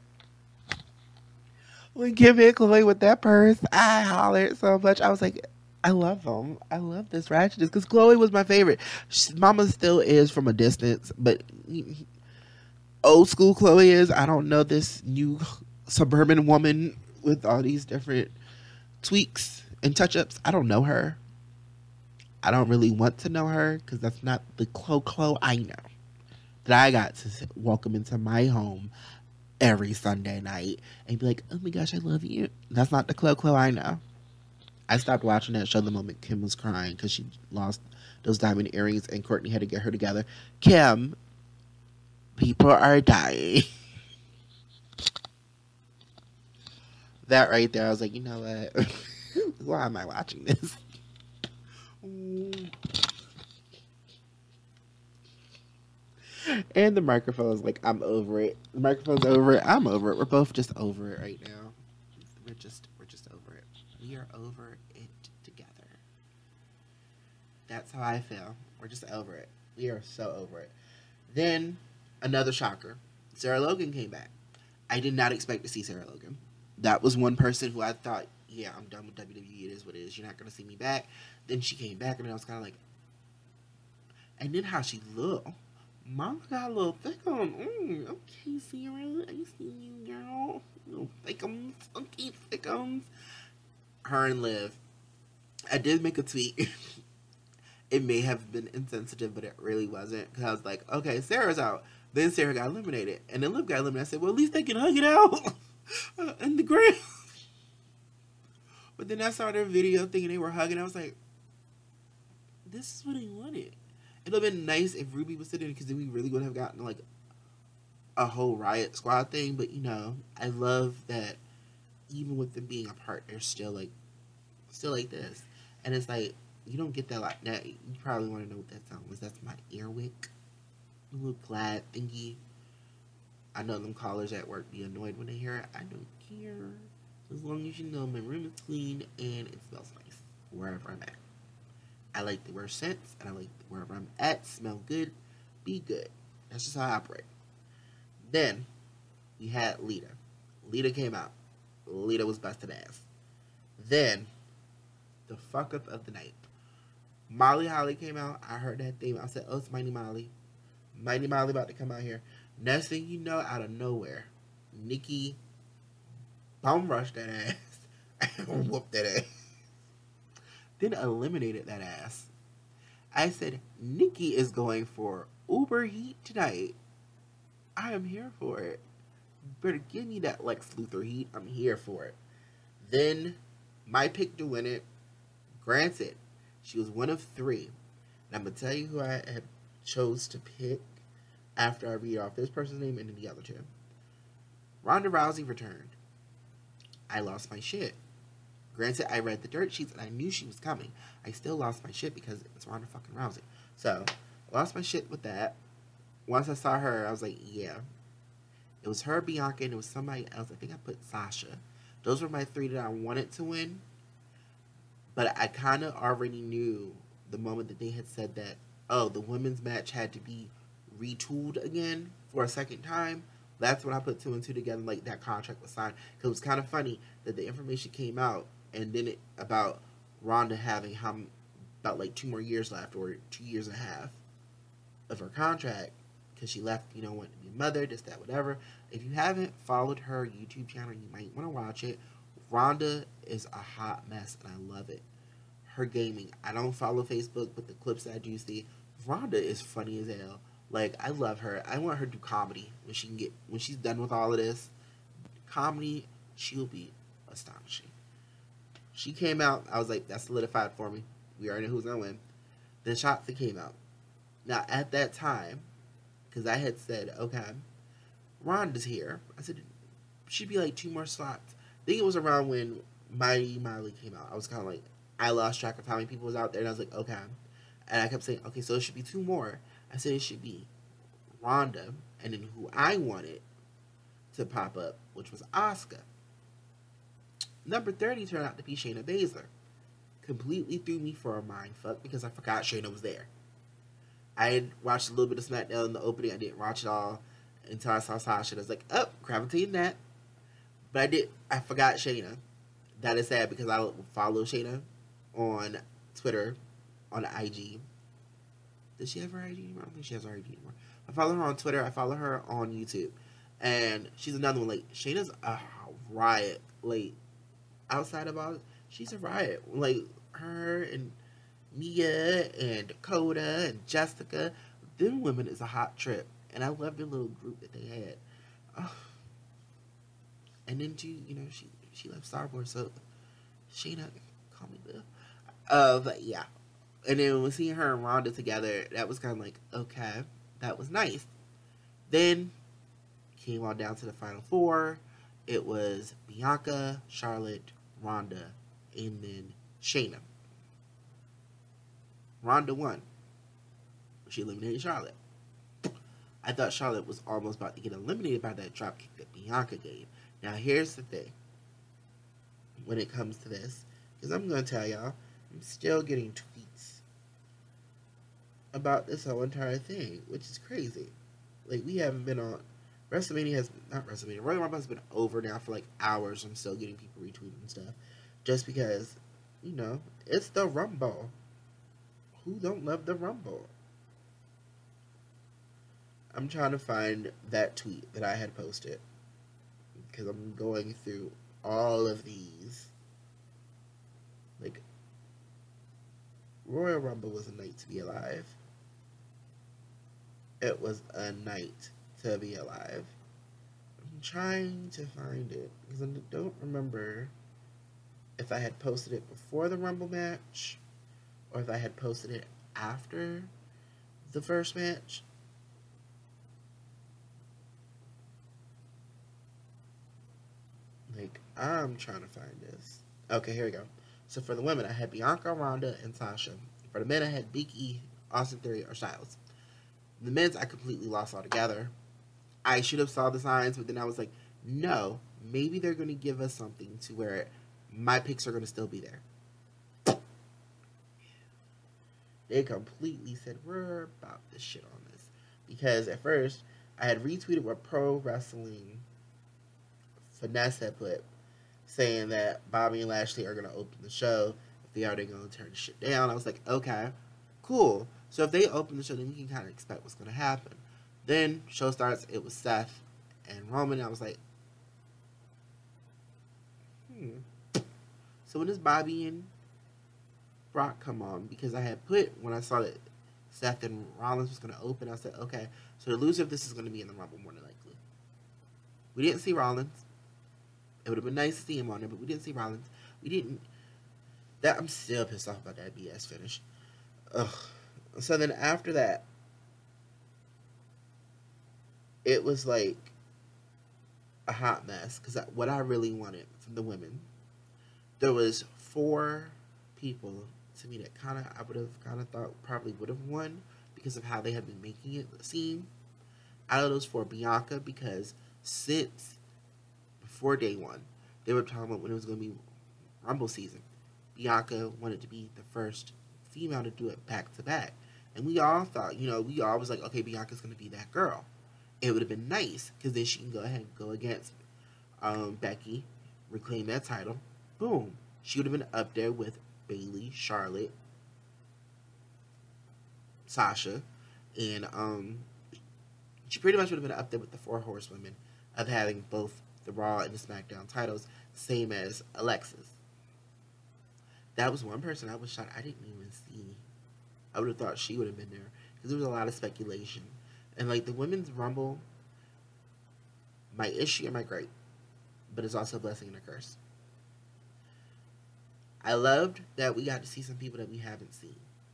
S1: When Kim hit Chloe with that purse, I hollered so much. I was like, I love them. I love this ratchetness because Chloe was my favorite. Mama still is from a distance, but old school Chloe is. I don't know this new suburban woman with all these different tweaks and touch ups. I don't know her. I don't really want to know her because that's not the Chloe I know. That I got to welcome into my home every Sunday night and be like, oh my gosh, I love you. That's not the Chloe I know. I stopped watching that show the moment Kim was crying because she lost those diamond earrings and Courtney had to get her together. Kim, people are dying. That right there, I was like, you know what? Why am I watching this? And the microphone's like, I'm over it. The microphone's over it. I'm over it. We're both just over it right now. We're just over it. We are over it together. That's how I feel. We're just over it. We are so over it. Then, another shocker. Sarah Logan came back. I did not expect to see Sarah Logan. That was one person who I thought, yeah, I'm done with WWE. It is what it is. You're not going to see me back. Then she came back, and I was kind of like, and then how she looked. Mama got a little thick on. Okay, Sarah, I see you, girl. Little thickums. Okay, thickums. Her and Liv. I did make a tweet. It may have been insensitive, but it really wasn't. Because I was like, okay, Sarah's out. Then Sarah got eliminated. And then Liv got eliminated. I said, well, at least they can hug it out in the ground. But then I saw their video thinking they were hugging. I was like, this is what I wanted. It would have been nice if Ruby was sitting, because then we really would have gotten like a whole Riot Squad thing. But you know, I love that even with them being apart, they're still like this. And it's like, you don't get that like that. You probably want to know what that sound was. That's my earwick, a little glad thingy. I know them callers at work be annoyed when they hear it. I don't care, as long as you know my room is clean and it smells nice wherever I'm at. I like to wear scents, and I like wherever I'm at, smell good, be good. That's just how I operate. Then, we had Lita. Lita came out. Lita was busted ass. Then, the fuck up of the night. Molly Holly came out. I heard that theme. I said, oh, it's Mighty Molly. Mighty Molly about to come out here. Next thing you know, out of nowhere, Nikki bum rushed that ass and whooped that ass. Then eliminated that ass. I said, Nikki is going for Uber Heat tonight. I am here for it. Better give me that Lex Luthor heat. I'm here for it. Then, my pick to win it. Granted, she was one of 3. And I'm going to tell you who I have chose to pick after I read off this person's name and then the other 2. Ronda Rousey returned. I lost my shit. Granted, I read the dirt sheets and I knew she was coming. I still lost my shit because it's Ronda fucking Rousey. So, I lost my shit with that. Once I saw her, I was like, yeah. It was her, Bianca, and it was somebody else. I think I put Sasha. Those were my 3 that I wanted to win. But I kind of already knew the moment that they had said that, oh, the women's match had to be retooled again for a second time. That's when I put 2 and 2 together, like that contract was signed. Because it was kind of funny that the information came out, and then it about Ronda having about like 2 more years left, or 2 years and a half of her contract, because she left, you know, wanted to be a mother, this, that, whatever. If you haven't followed her YouTube channel, you might want to watch it. Ronda is a hot mess, and I love it. Her gaming, I don't follow Facebook, but the clips that I do see, Ronda is funny as hell. Like, I love her. I want her to do comedy when she's done with all of this. Comedy, she'll be astonishing. She came out, I was like, that's solidified for me. We already know who's gonna win. Then Shotzi came out. Now, at that time, because I had said, okay, Ronda's here. I said, she'd be like 2 more slots. I think it was around when Mighty Miley came out. I was kind of like, I lost track of how many people was out there, and I was like, okay. And I kept saying, okay, so it should be 2 more. I said it should be Ronda, and then who I wanted to pop up, which was Asuka. Number 30 turned out to be Shayna Baszler. Completely threw me for a mind fuck because I forgot Shayna was there. I had watched a little bit of SmackDown in the opening. I didn't watch it all until I saw Sasha. I was like, oh, gravitating that. But I forgot Shayna. That is sad because I follow Shayna on Twitter, on IG. Does she have her IG anymore? I don't think she has her IG anymore. I follow her on Twitter. I follow her on YouTube. And she's another one. Like, Shayna's a riot. Like, outside of all, she's a riot. Like, her and Mia and Dakota and Jessica, them women is a hot trip. And I love the little group that they had. Oh. And then, too, she left Star Wars, so Shayna, call me Bill. But yeah. And then when seeing her and Ronda together, that was kind of like, okay, that was nice. Then came on down to the final four. It was Bianca, Charlotte, Ronda, and then Shayna. Ronda won. She eliminated Charlotte. I thought Charlotte was almost about to get eliminated by that dropkick that Bianca gave. Now here's the thing. When it comes to this, because I'm going to tell y'all, I'm still getting tweets about this whole entire thing, which is crazy. Like, we haven't been on... Royal Rumble has been over now for like hours. I'm still getting people retweeting and stuff. Just because, it's the Rumble. Who don't love the Rumble? I'm trying to find that tweet that I had posted. Because I'm going through all of these. Like, Royal Rumble was a night to be alive. It was a night to be alive. I'm trying to find it because I don't remember if I had posted it before the Rumble match or if I had posted it after the first match. Like, I'm trying to find this. Okay, here we go. So for the women, I had Bianca, Ronda, and Sasha. For the men, I had Big E, Austin Theory, or Styles. The men's, I completely lost altogether. I should have saw the signs, but then I was like, no, maybe they're going to give us something to where my picks are going to still be there. They completely said, we're about this shit on this. Because at first, I had retweeted what Pro Wrestling Finesse had put, saying that Bobby and Lashley are going to open the show. If they are, they're going to turn the shit down. I was like, okay, cool. So if they open the show, then we can kind of expect what's going to happen. Then, show starts, it was Seth and Roman. I was like, So when does Bobby and Brock come on? Because I had put, when I saw that Seth and Rollins was going to open, I said, okay, so the loser of this is going to be in the Rumble more than likely. We didn't see Rollins. It would have been nice to see him on there, but we didn't see Rollins. We didn't. I'm still pissed off about that BS finish. Ugh. So then after that, it was like a hot mess. Because what I really wanted from the women, there was 4 people to me that I would have kind of thought probably would have won because of how they had been making it seem. Out of those 4, Bianca, because since before day 1, they were talking about when it was going to be Rumble season. Bianca wanted to be the first female to do it back to back. And we all thought, we all was like, okay, Bianca's going to be that girl. It would have been nice because then she can go ahead and go against Becky, reclaim that title. Boom. She would have been up there with Bayley, Charlotte, Sasha, and she pretty much would have been up there with the 4 horsewomen of having both the Raw and the SmackDown titles, same as Alexis. That was one person I was shocked I didn't even see. I would have thought she would have been there because there was a lot of speculation. And like the women's Rumble, my issue and my gripe, but it's also a blessing and a curse. I loved that we got to see some people that we haven't seen.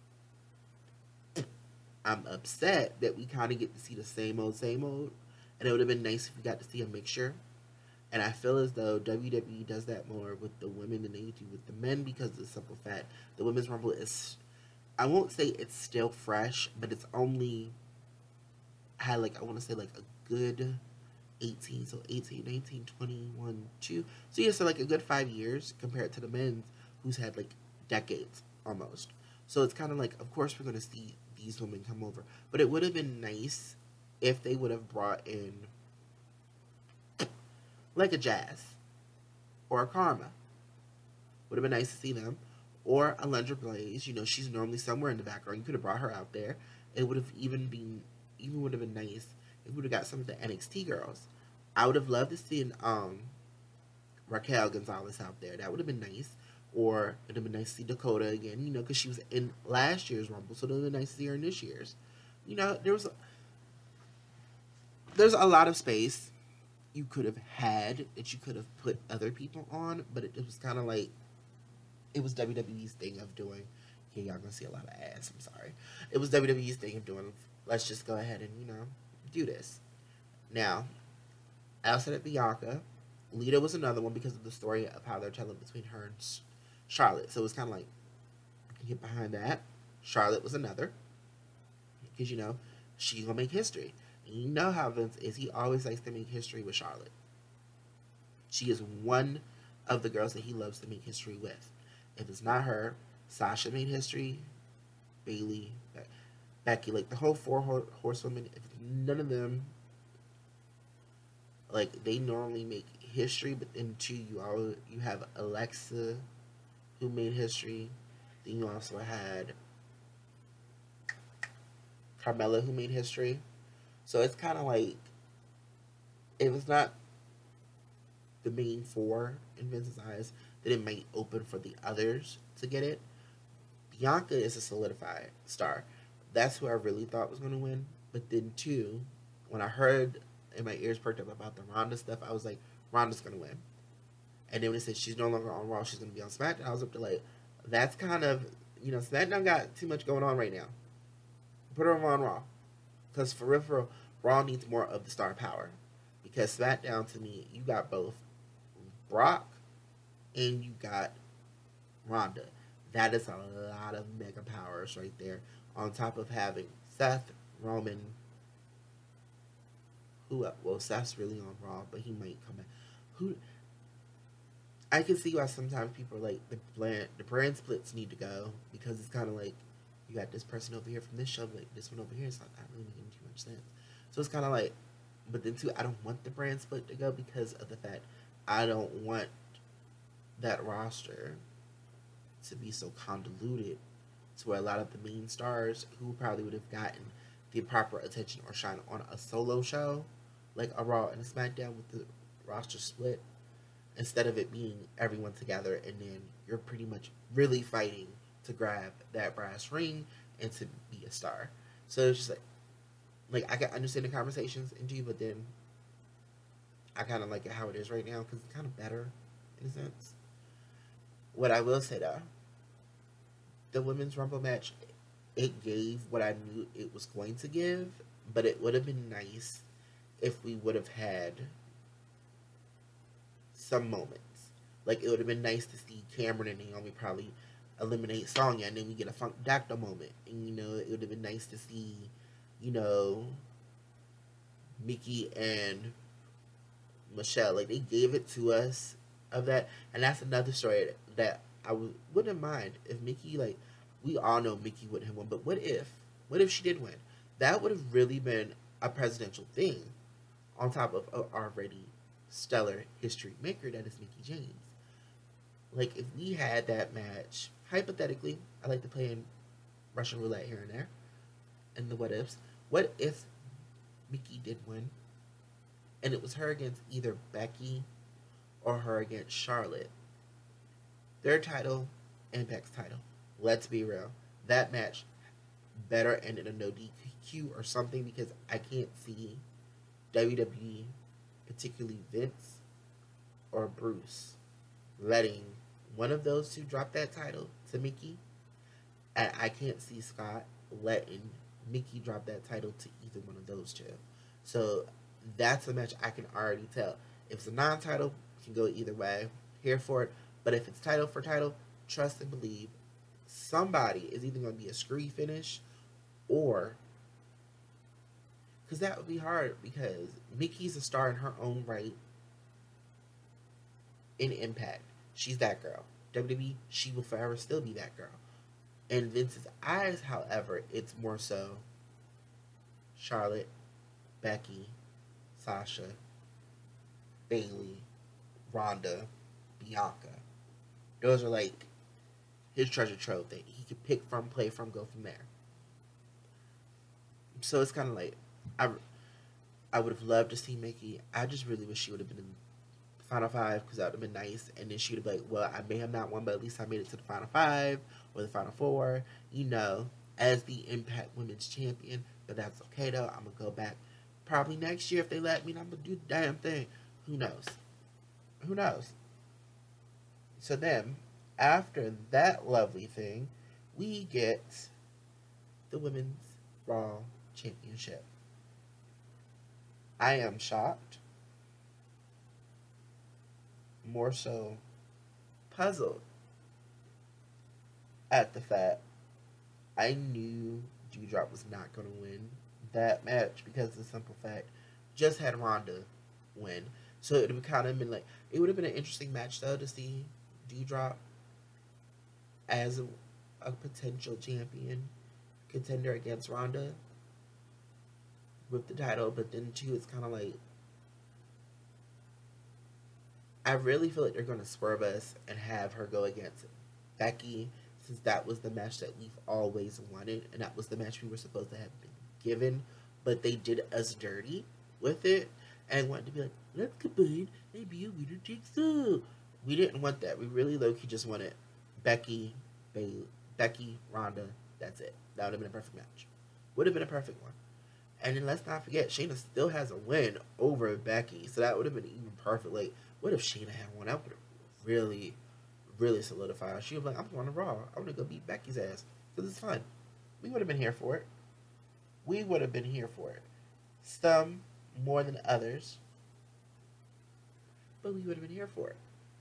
S1: I'm upset that we kind of get to see the same old, and it would have been nice if we got to see a mixture. And I feel as though WWE does that more with the women than they do with the men because of the simple fact the Women's Rumble is, I won't say it's still fresh, but it's only had I want to say a good 18, so 18, 19, 21, 2. So yeah, so a good 5 years compared to the men's who's had decades almost. So it's kind of of course we're going to see these women come over. But it would have been nice if they would have brought in like a Jazz or a Karma. Would have been nice to see them. Or Alundra Blaze. You know, she's normally somewhere in the background. You could have brought her out there. It would have even would have been nice if we would have got some of the NXT girls. I would have loved to see Raquel Gonzalez out there. That would have been nice. Or it would have been nice to see Dakota again, you know, because she was in last year's Rumble, so it would have been nice to see her in this year's. You know, there's a lot of space you could have had that you could have put other people on, but it was kind of like, it was WWE's thing of doing, yeah, y'all gonna see a lot of ass, I'm sorry. It was WWE's thing of doing, let's just go ahead and, you know, do this. Now, outside of Bianca, Lita was another one because of the story of how they're telling between her and Charlotte. So it was kind of like, I can get behind that. Charlotte was another. Because, you know, she's going to make history. And you know how Vince is. He always likes to make history with Charlotte. She is one of the girls that he loves to make history with. If it's not her, Sasha made history. Bayley, Becky, like the whole four horsewomen. If none of them, like, they normally make history, but then too, you have Alexa, who made history. Then you also had Carmella, who made history. So it's kind of like, if it's not the main four in Vince's eyes, then it might open for the others to get it. Bianca is a solidified star. That's who I really thought was going to win. But then too, when I heard and my ears perked up about the Ronda stuff, I was like, Ronda's going to win. And then when it said she's no longer on Raw, she's going to be on SmackDown, I was up to like, that's kind of, you know, SmackDown got too much going on right now. Put her on Raw. Because for real, Raw needs more of the star power. Because SmackDown, to me, you got both Brock and you got Ronda. That is a lot of mega powers right there. On top of having Seth, Roman, well, Seth's really on Raw, but he might come back. I can see why sometimes people are like, the brand splits need to go, because it's kind of like, you got this person over here from this show, like this one over here, it's not really making too much sense. So it's kind of like, but then too, I don't want the brand split to go because of the fact I don't want that roster to be so convoluted to where a lot of the main stars who probably would have gotten the proper attention or shine on a solo show, like a Raw and a SmackDown with the roster split, instead of it being everyone together and then you're pretty much really fighting to grab that brass ring and to be a star. So it's just like I can understand the conversations into you, but then I kind of like it how it is right now because it's kind of better in a sense. What I will say though, the women's Rumble match, it gave what I knew it was going to give, but it would have been nice if we would have had some moments. Like, it would have been nice to see Cameron and Naomi probably eliminate Sonya, and then we get a Funk Dactyl moment. And, you know, it would have been nice to see, you know, Mickey and Michelle. Like, they gave it to us of that. And that's another story that I wouldn't mind if Mickey, like, we all know Mickey wouldn't have won, but what if she did win? That would have really been a presidential thing on top of an already stellar history maker that is Mickey James. Like, if we had that match, hypothetically, I like to play in Russian roulette here and there, and the what ifs. What if Mickey did win, and it was her against either Becky or her against Charlotte? Their title, Impact's title. Let's be real. That match better end in a no DQ or something, because I can't see WWE, particularly Vince or Bruce, letting one of those two drop that title to Mickey, and I can't see Scott letting Mickey drop that title to either one of those two. So that's a match I can already tell. If it's a non-title, it can go either way. Here for it. But if it's title for title, trust and believe somebody is either going to be a screwy finish, or, because that would be hard, because Mickey's a star in her own right in Impact. She's that girl. WWE, she will forever still be that girl. In Vince's eyes, however, it's more so Charlotte, Becky, Sasha, Bailey, Ronda, Bianca. Those are like his treasure trove that he could pick from, play from, go from there. So it's kind of like I, I would have loved to see Mickey. I just really wish she would have been in the Final Five because that would have been nice. And then she would have been like, well, I may have not won, but at least I made it to the Final Five or the Final Four, as the Impact Women's Champion. But that's okay though. I'm going to go back probably next year if they let me, and I'm going to do the damn thing. Who knows? Who knows? So then, after that lovely thing, we get the Women's Raw Championship. I am shocked, more so puzzled at the fact I knew Dewdrop was not going to win that match because of the simple fact just had Ronda win. So it would have kind of been like, it would have been an interesting match though to see Dewdrop as a potential champion contender against Ronda with the title, but then too, it's kind of like I really feel like they're going to swerve us and have her go against Becky, since that was the match that we've always wanted, and that was the match we were supposed to have been given, but they did us dirty with it and wanted to be like, let's combine and be a winner takes all. We didn't want that. We really low-key just wanted Becky, Ronda, that's it. That would have been a perfect match. Would have been a perfect one. And then let's not forget, Shayna still has a win over Becky, so that would have been even perfect. Like, what if Shayna had won? That would have really, really solidified. She was like, I'm going to Raw. I'm going to go beat Becky's ass because it's fun. We would have been here for it. We would have been here for it. Some more than others, but we would have been here for it.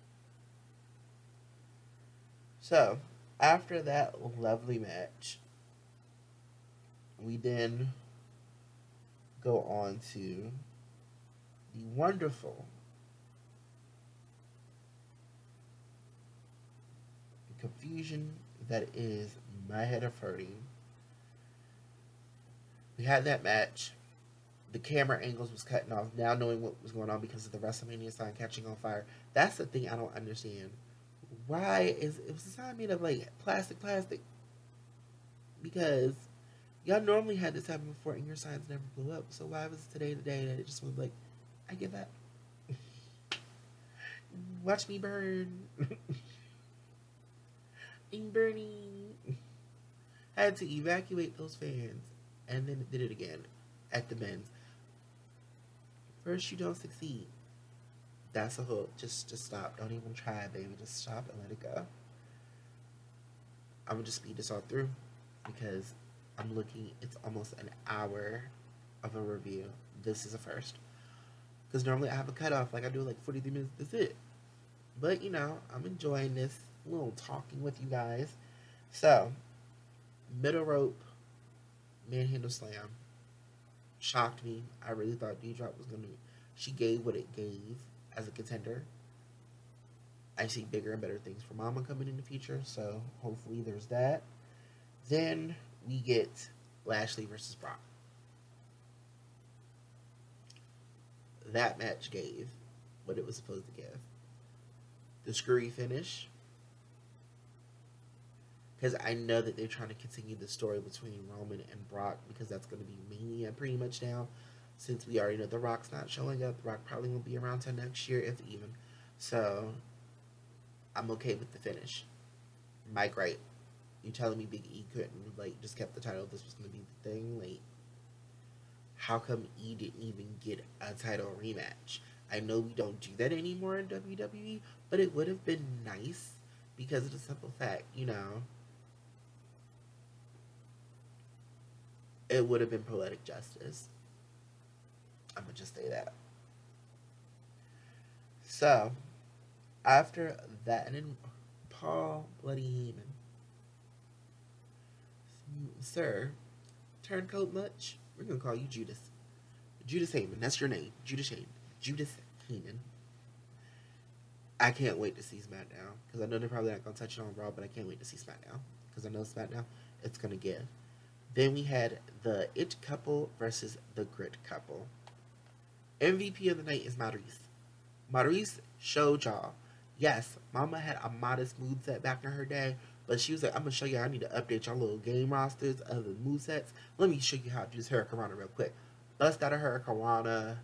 S1: So, after that lovely match, we then go on to the wonderful confusion that is my head of hurting. We had that match. The camera angles was cutting off. Now knowing what was going on because of the WrestleMania sign catching on fire. That's the thing I don't understand. Why is it was a sign made of like plastic? Because y'all normally had this happen before and your signs never blew up. So why was today the day that it just went like, I give up. Watch me burn. I'm burning. Had to evacuate those fans. And then did it again at the men's. First you don't succeed. That's a hook. Just stop. Don't even try, baby. Just stop and let it go. I'm gonna just speed this all through because I'm looking. It's almost an hour of a review. This is a first. Because normally I have a cutoff. Like I do like 43 minutes. That's it. But I'm enjoying this little talking with you guys. So, middle rope manhandle slam shocked me. I really thought Dewdrop was gonna. She gave what it gave as a contender. I see bigger and better things for Mama coming in the future, so hopefully there's that. Then we get Lashley versus Brock. That match gave what it was supposed to give. The screwy finish, because I know that they're trying to continue the story between Roman and Brock, because that's going to be Mania pretty much now, since we already know The Rock's not showing up. The Rock probably won't be around till next year, if even. So, I'm okay with the finish. My gripe, you telling me Big E couldn't, just kept the title, this was going to be the thing? How come E didn't even get a title rematch? I know we don't do that anymore in WWE, but it would have been nice because of the simple fact, it would have been poetic justice. I'm going to just say that. So, after that, and then Paul Bloody Heyman. Sir, turncoat much? We're going to call you Judas. Judas Heyman, that's your name. Judas Heyman. I can't wait to see SmackDown, because I know they're probably not going to touch it on Raw, but I can't wait to see SmackDown, because I know SmackDown, it's going to give. Then we had the It couple versus the Grit couple. MVP of the night is Maurice. Maurice showed y'all. Yes, Mama had a modest moveset back in her day, but she was like, I'm gonna show you I need to update your little game rosters of the movesets. Let me show you how to do this Hurricanrana real quick. Bust out a Hurricanrana.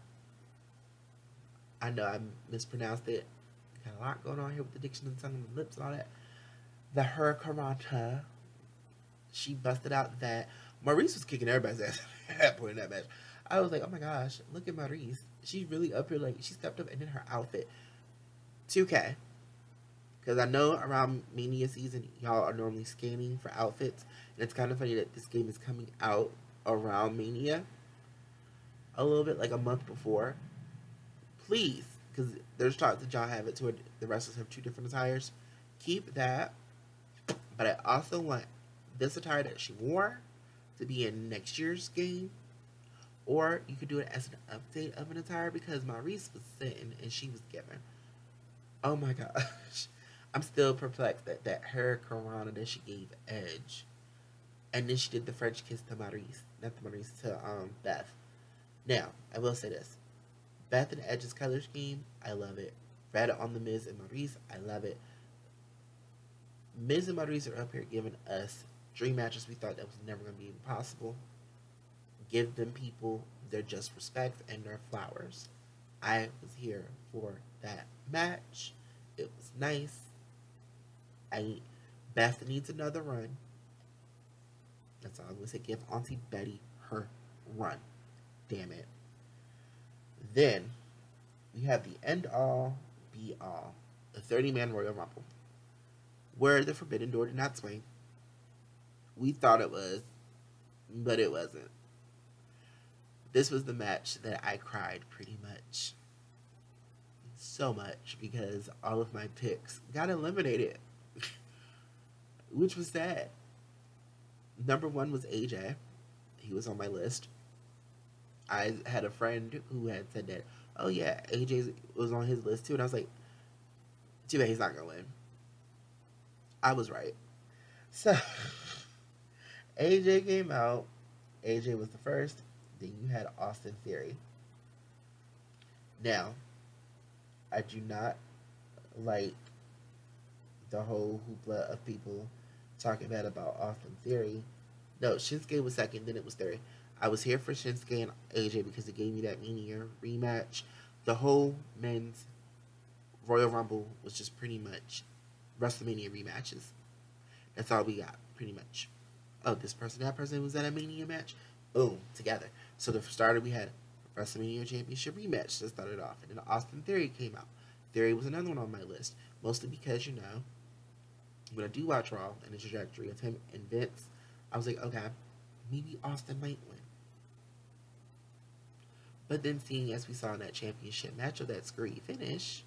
S1: I know I mispronounced it. Got a lot going on here with the diction and tongue and the lips and all that. The Hurricanrana. She busted out that. Maurice was kicking everybody's ass at that point in that match. I was like, oh my gosh, look at Maurice. She's really up here. Like, she stepped up and in her outfit. 2K. Because I know around Mania season, y'all are normally scanning for outfits. And it's kind of funny that this game is coming out around Mania. A little bit, like a month before. Please, because there's talks that y'all have it to the wrestlers have 2 different attires. Keep that. But I also want this attire that she wore to be in next year's game. Or you could do it as an update of an attire because Maurice was sitting and she was given. Oh my gosh. I'm still perplexed at that Hurricanrana that she gave Edge. And then she did the French kiss to Maurice. Not to Maurice, to Beth. Now, I will say this. Beth and Edge's color scheme, I love it. Red on the Miz and Maurice, I love it. Miz and Maurice are up here giving us dream matches we thought that was never going to be possible. Give them people their just respect and their flowers. I was here for that match. It was nice. Beth needs another run. That's all I'm going to say. Give Auntie Betty her run. Damn it. Then, we have the end-all, be-all. The 30-man Royal Rumble. Where the Forbidden Door did not swing. We thought it was, but it wasn't. This was the match that I cried pretty much. So much, because all of my picks got eliminated. Which was sad. Number 1 was AJ. He was on my list. I had a friend who had said that, oh yeah, AJ was on his list too. And I was like, too bad he's not going to win. I was right. So, AJ came out. AJ was the first. Then you had Austin Theory. Now, I do not like the whole hoopla of people talking bad about Austin Theory. No, Shinsuke was second, then it was Theory. I was here for Shinsuke and AJ because it gave me that Mania rematch. The whole men's Royal Rumble was just pretty much WrestleMania rematches. That's all we got, pretty much. Oh, this person, that person was at a Mania match. Boom, together. So the starter, we had a WrestleMania Championship rematch that started off. And then Austin Theory came out. Theory was another one on my list. Mostly because, you know, when I do watch Raw and the trajectory of him and Vince, I was like, okay, maybe Austin might win. But then seeing, as we saw in that championship match of that screwy finish,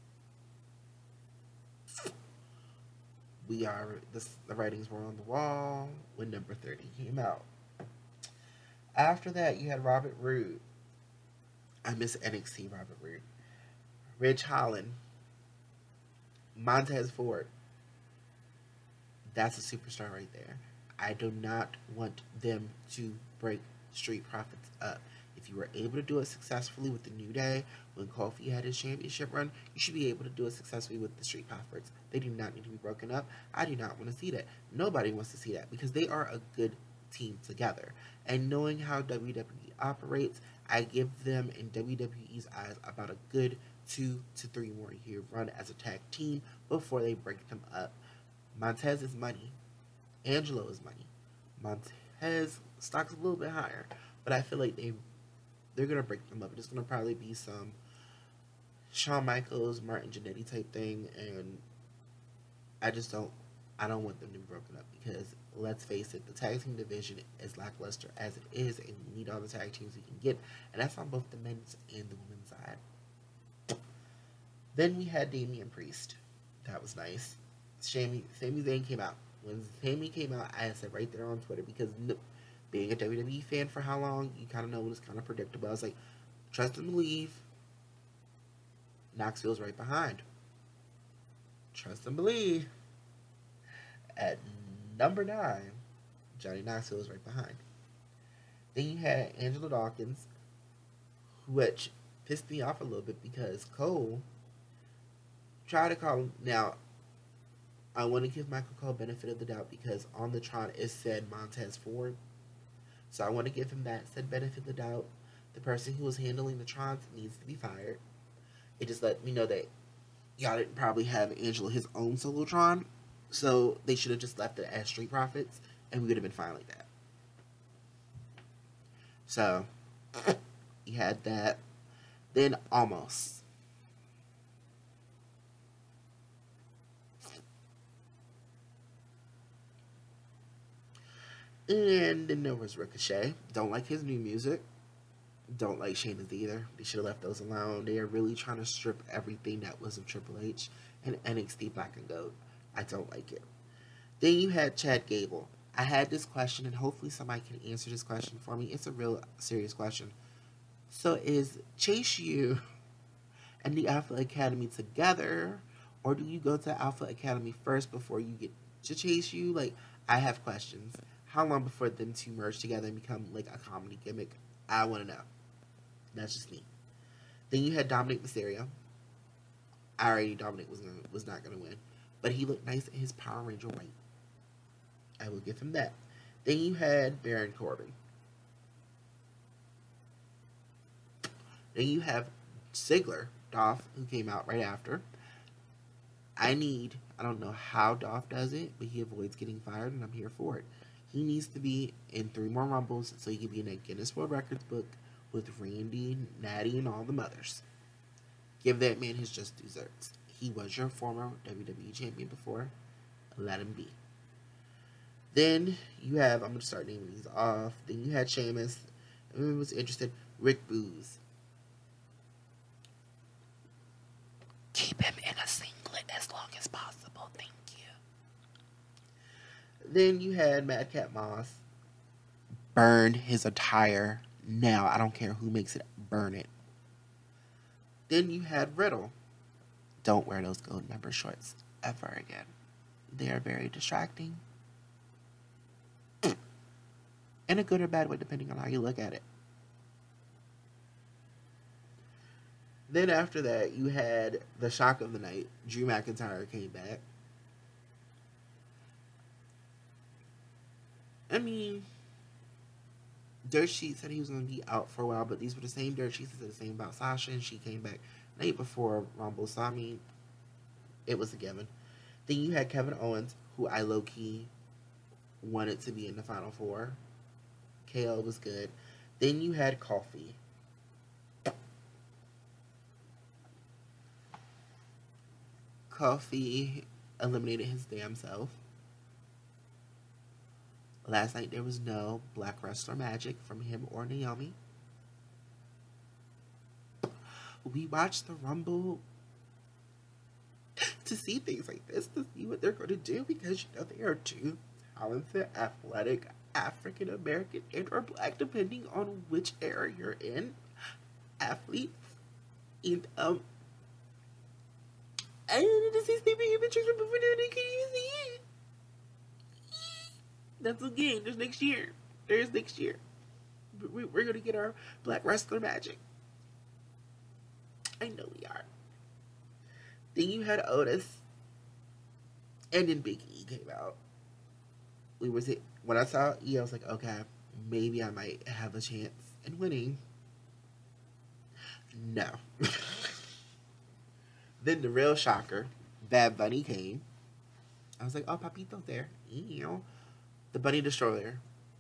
S1: the writings were on the wall when number 30 came out. After that, you had Robert Roode. I miss NXT Robert Roode. Ridge Holland. Montez Ford. That's a superstar right there. I do not want them to break Street Profits up. If you were able to do it successfully with the New Day, when Kofi had his championship run, you should be able to do it successfully with the Street Profits. They do not need to be broken up. I do not want to see that. Nobody wants to see that because they are a good team together. And knowing how WWE operates, I give them, in WWE's eyes, about a good 2 to 3 more year run as a tag team before they break them up. Montez is money. Angelo is money. Montez stock's a little bit higher, but I feel like they're going to break them up. It's going to probably be some Shawn Michaels, Martin Jannetty type thing, and I don't want them to be broken up because, let's face it, the tag team division is lackluster as it is, and we need all the tag teams we can get, and that's on both the men's and the women's side. Then we had Damian Priest. That was nice. Sami Zayn came out. When Sami came out, I said right there on Twitter, because being a WWE fan for how long, you kind of know it's kind of predictable. I was like, trust and believe. Knoxville's right behind. Trust and believe. At Number 9, Johnny Knoxville was right behind. Then you had Angela Dawkins, which pissed me off a little bit because Cole tried to call him. Now, I want to give Michael Cole benefit of the doubt because on the Tron it said Montez Ford. So I want to give him that said benefit of the doubt. The person who was handling the Trons needs to be fired. It just let me know that y'all didn't probably have Angela his own Solotron, so they should have just left it as Street Profits, and we would have been fine like that. So, you had that. Then, Almost. And then there was Ricochet. Don't like his new music. Don't like Shayna's either. They should have left those alone. They are really trying to strip everything that was of Triple H and NXT Black and Gold. I don't like it. Then you had Chad Gable. I had this question, and hopefully somebody can answer this question for me. It's a real serious question. So is Chase U and the Alpha Academy together, or do you go to Alpha Academy first before you get to Chase U? Like, I have questions. How long before them two merge together and become like a comedy gimmick? I want to know. That's just me. Then you had Dominic Mysterio. I already knew Dominic was not gonna win, but he looked nice in his Power Ranger white. I will give him that. Then you had Baron Corbin. Then you have Ziggler, Dolph, who came out right after. I don't know how Dolph does it, but he avoids getting fired, and I'm here for it. He needs to be in 3 more Rumbles so he can be in a Guinness World Records book with Randy, Natty, and all the mothers. Give that man his just desserts. He was your former WWE champion before. Let him be. Then you have, I'm going to start naming these off. Then you had Sheamus. Everyone was interested. Rick Boogs. Keep him in a singlet as long as possible. Thank you. Then you had Madcap Moss. Burn his attire now. I don't care who makes it. Burn it. Then you had Riddle. Don't wear those gold member shorts ever again. They are very distracting. In a good or bad way, depending on how you look at it. Then after that, you had the shock of the night. Drew McIntyre came back. I mean, Dirt Sheet said he was going to be out for a while, but these were the same Dirt Sheets that said the same about Sasha, and she came back night before Rumble. So, I mean, it was a given. Then you had Kevin Owens, who I low-key wanted to be in the Final Four. KO was good. Then you had Kofi. Kofi eliminated his damn self. Last night there was no Black Wrestler magic from him or Naomi. We watched the Rumble to see things like this, to see what they're going to do, because you know they are two talented, athletic, African American and or Black, depending on which era you're in, athletes. And I wanted to see sleeping in pictures from before now, and I couldn't even see it. That's okay. There's next year. There's next year. We're going to get our Black Wrestler magic. I know we are. Then you had Otis. And then Big E came out. When I saw E, I was like, okay, maybe I might have a chance in winning. No. Then the real shocker, Bad Bunny came. I was like, oh, Papito's there. Ew. The Bunny Destroyer.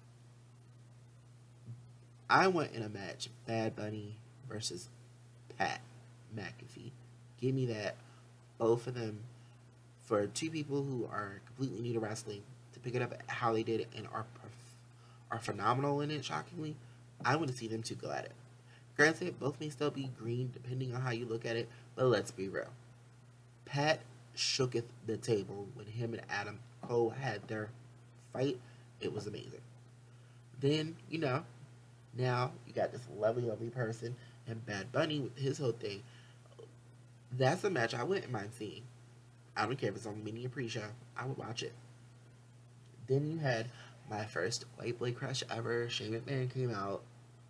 S1: I went in a match, Bad Bunny versus Pat McAfee. Give me that. Both of them, for two people who are completely new to wrestling, to pick it up how they did it and are phenomenal in it, shockingly. I want to see them two go at it. Granted, both may still be green, depending on how you look at it, but let's be real. Pat shooketh the table when him and Adam Cole had their fight. It was amazing. Then, now you got this lovely, lovely person and Bad Bunny with his whole thing. That's a match I wouldn't mind seeing. I don't care if it's on mini or pre-show. I would watch it. Then you had my first white boy crush ever, Shane McMahon, came out.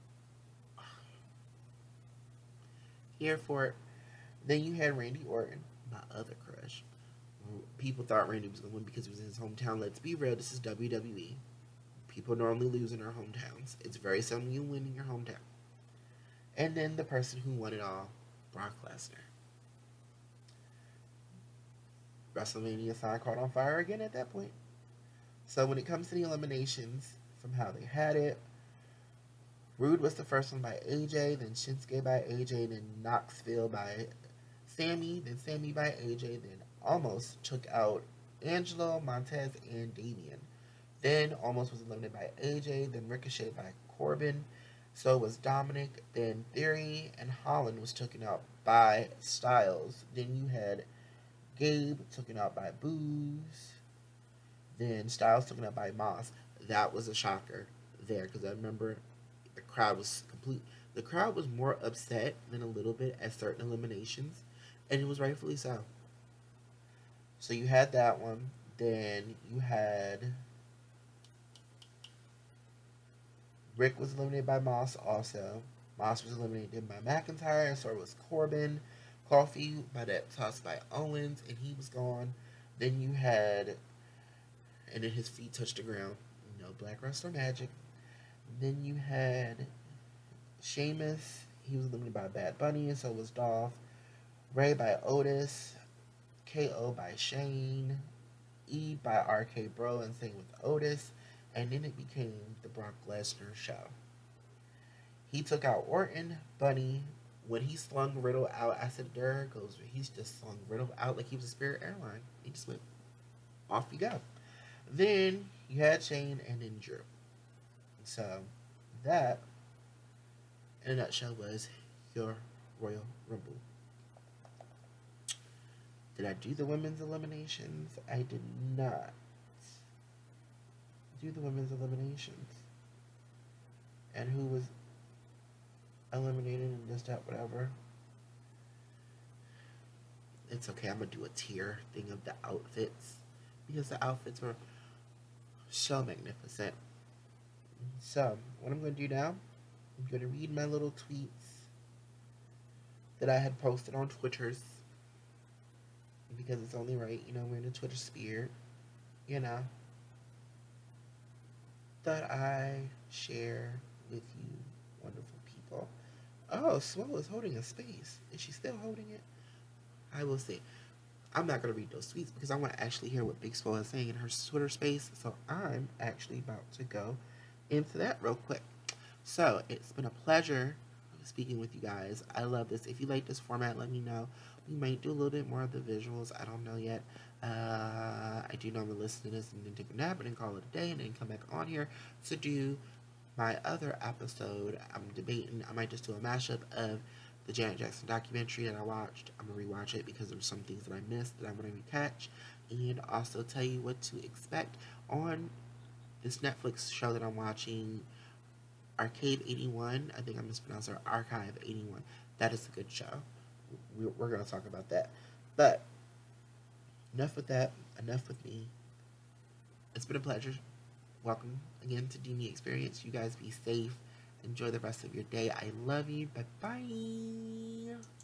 S1: Here for it. Then you had Randy Orton, my other crush. People thought Randy was going to win because he was in his hometown. Let's be real, this is WWE. People normally lose in their hometowns. It's very seldom you win in your hometown. And then the person who won it all, Brock Lesnar. WrestleMania sign caught on fire again at that point. So when it comes to the eliminations, from how they had it, Rude was the first one by AJ, then Shinsuke by AJ, then Knoxville by Sammy, then Sammy by AJ, then Almost took out Angelo, Montez, and Damian. Then Almost was eliminated by AJ, then Ricochet by Corbin. So was Dominic, then Theory, and Holland was taken out by Styles. Then you had Gabe taken out by Booze. Then Styles taken out by Moss. That was a shocker there because I remember the crowd was complete. The crowd was more upset than a little bit at certain eliminations, and it was rightfully so. So you had that one. Then you had Rick was eliminated by Moss also. Moss was eliminated by McIntyre, and so was Corbin. Coffee by that toss by Owens, and he was gone. Then you had, and then his feet touched the ground. No Black Wrestler Magic. Then you had Sheamus. He was eliminated by Bad Bunny, and so was Dolph. Ray by Otis. KO by Shane. E by RK Bro, and same with Otis. And then it became the Brock Lesnar show. He took out Orton, Bunny. When he slung Riddle out, I said, there goes. He's just slung Riddle out like he was a Spirit Airline. He just went, off you go. Then you had Shane and then Drew. So that, in a nutshell, was your Royal Rumble. Did I do the women's eliminations? I did not do the women's eliminations. And who was eliminated and this, that, whatever. It's okay, I'm going to do a tier thing of the outfits. Because the outfits were so magnificent. So, what I'm going to do now, I'm going to read my little tweets that I had posted on Twitter's. Because it's only right, you know, we're in the Twitter sphere. You know. That I share with you wonderful people. Oh, Swole is holding a space. Is she still holding it? I will see. I'm not going to read those tweets because I want to actually hear what Big Swole is saying in her Twitter space. So I'm actually about to go into that real quick. So it's been a pleasure speaking with you guys. I love this. If you like this format, let me know. We might do a little bit more of the visuals. I don't know yet. I do normally listen to this and then take a nap and then call it a day and then come back on here to do my other episode. I'm debating. I might just do a mashup of the Janet Jackson documentary that I watched. I'm going to rewatch it because there's some things that I missed that I'm going to recatch, and also tell you what to expect on this Netflix show that I'm watching, Arcade 81. I think I mispronounced it, Archive 81. That is a good show. We're going to talk about that. But enough with that. Enough with me. It's been a pleasure. Welcome again to DME Experience. You guys be safe. Enjoy the rest of your day. I love you. Bye-bye.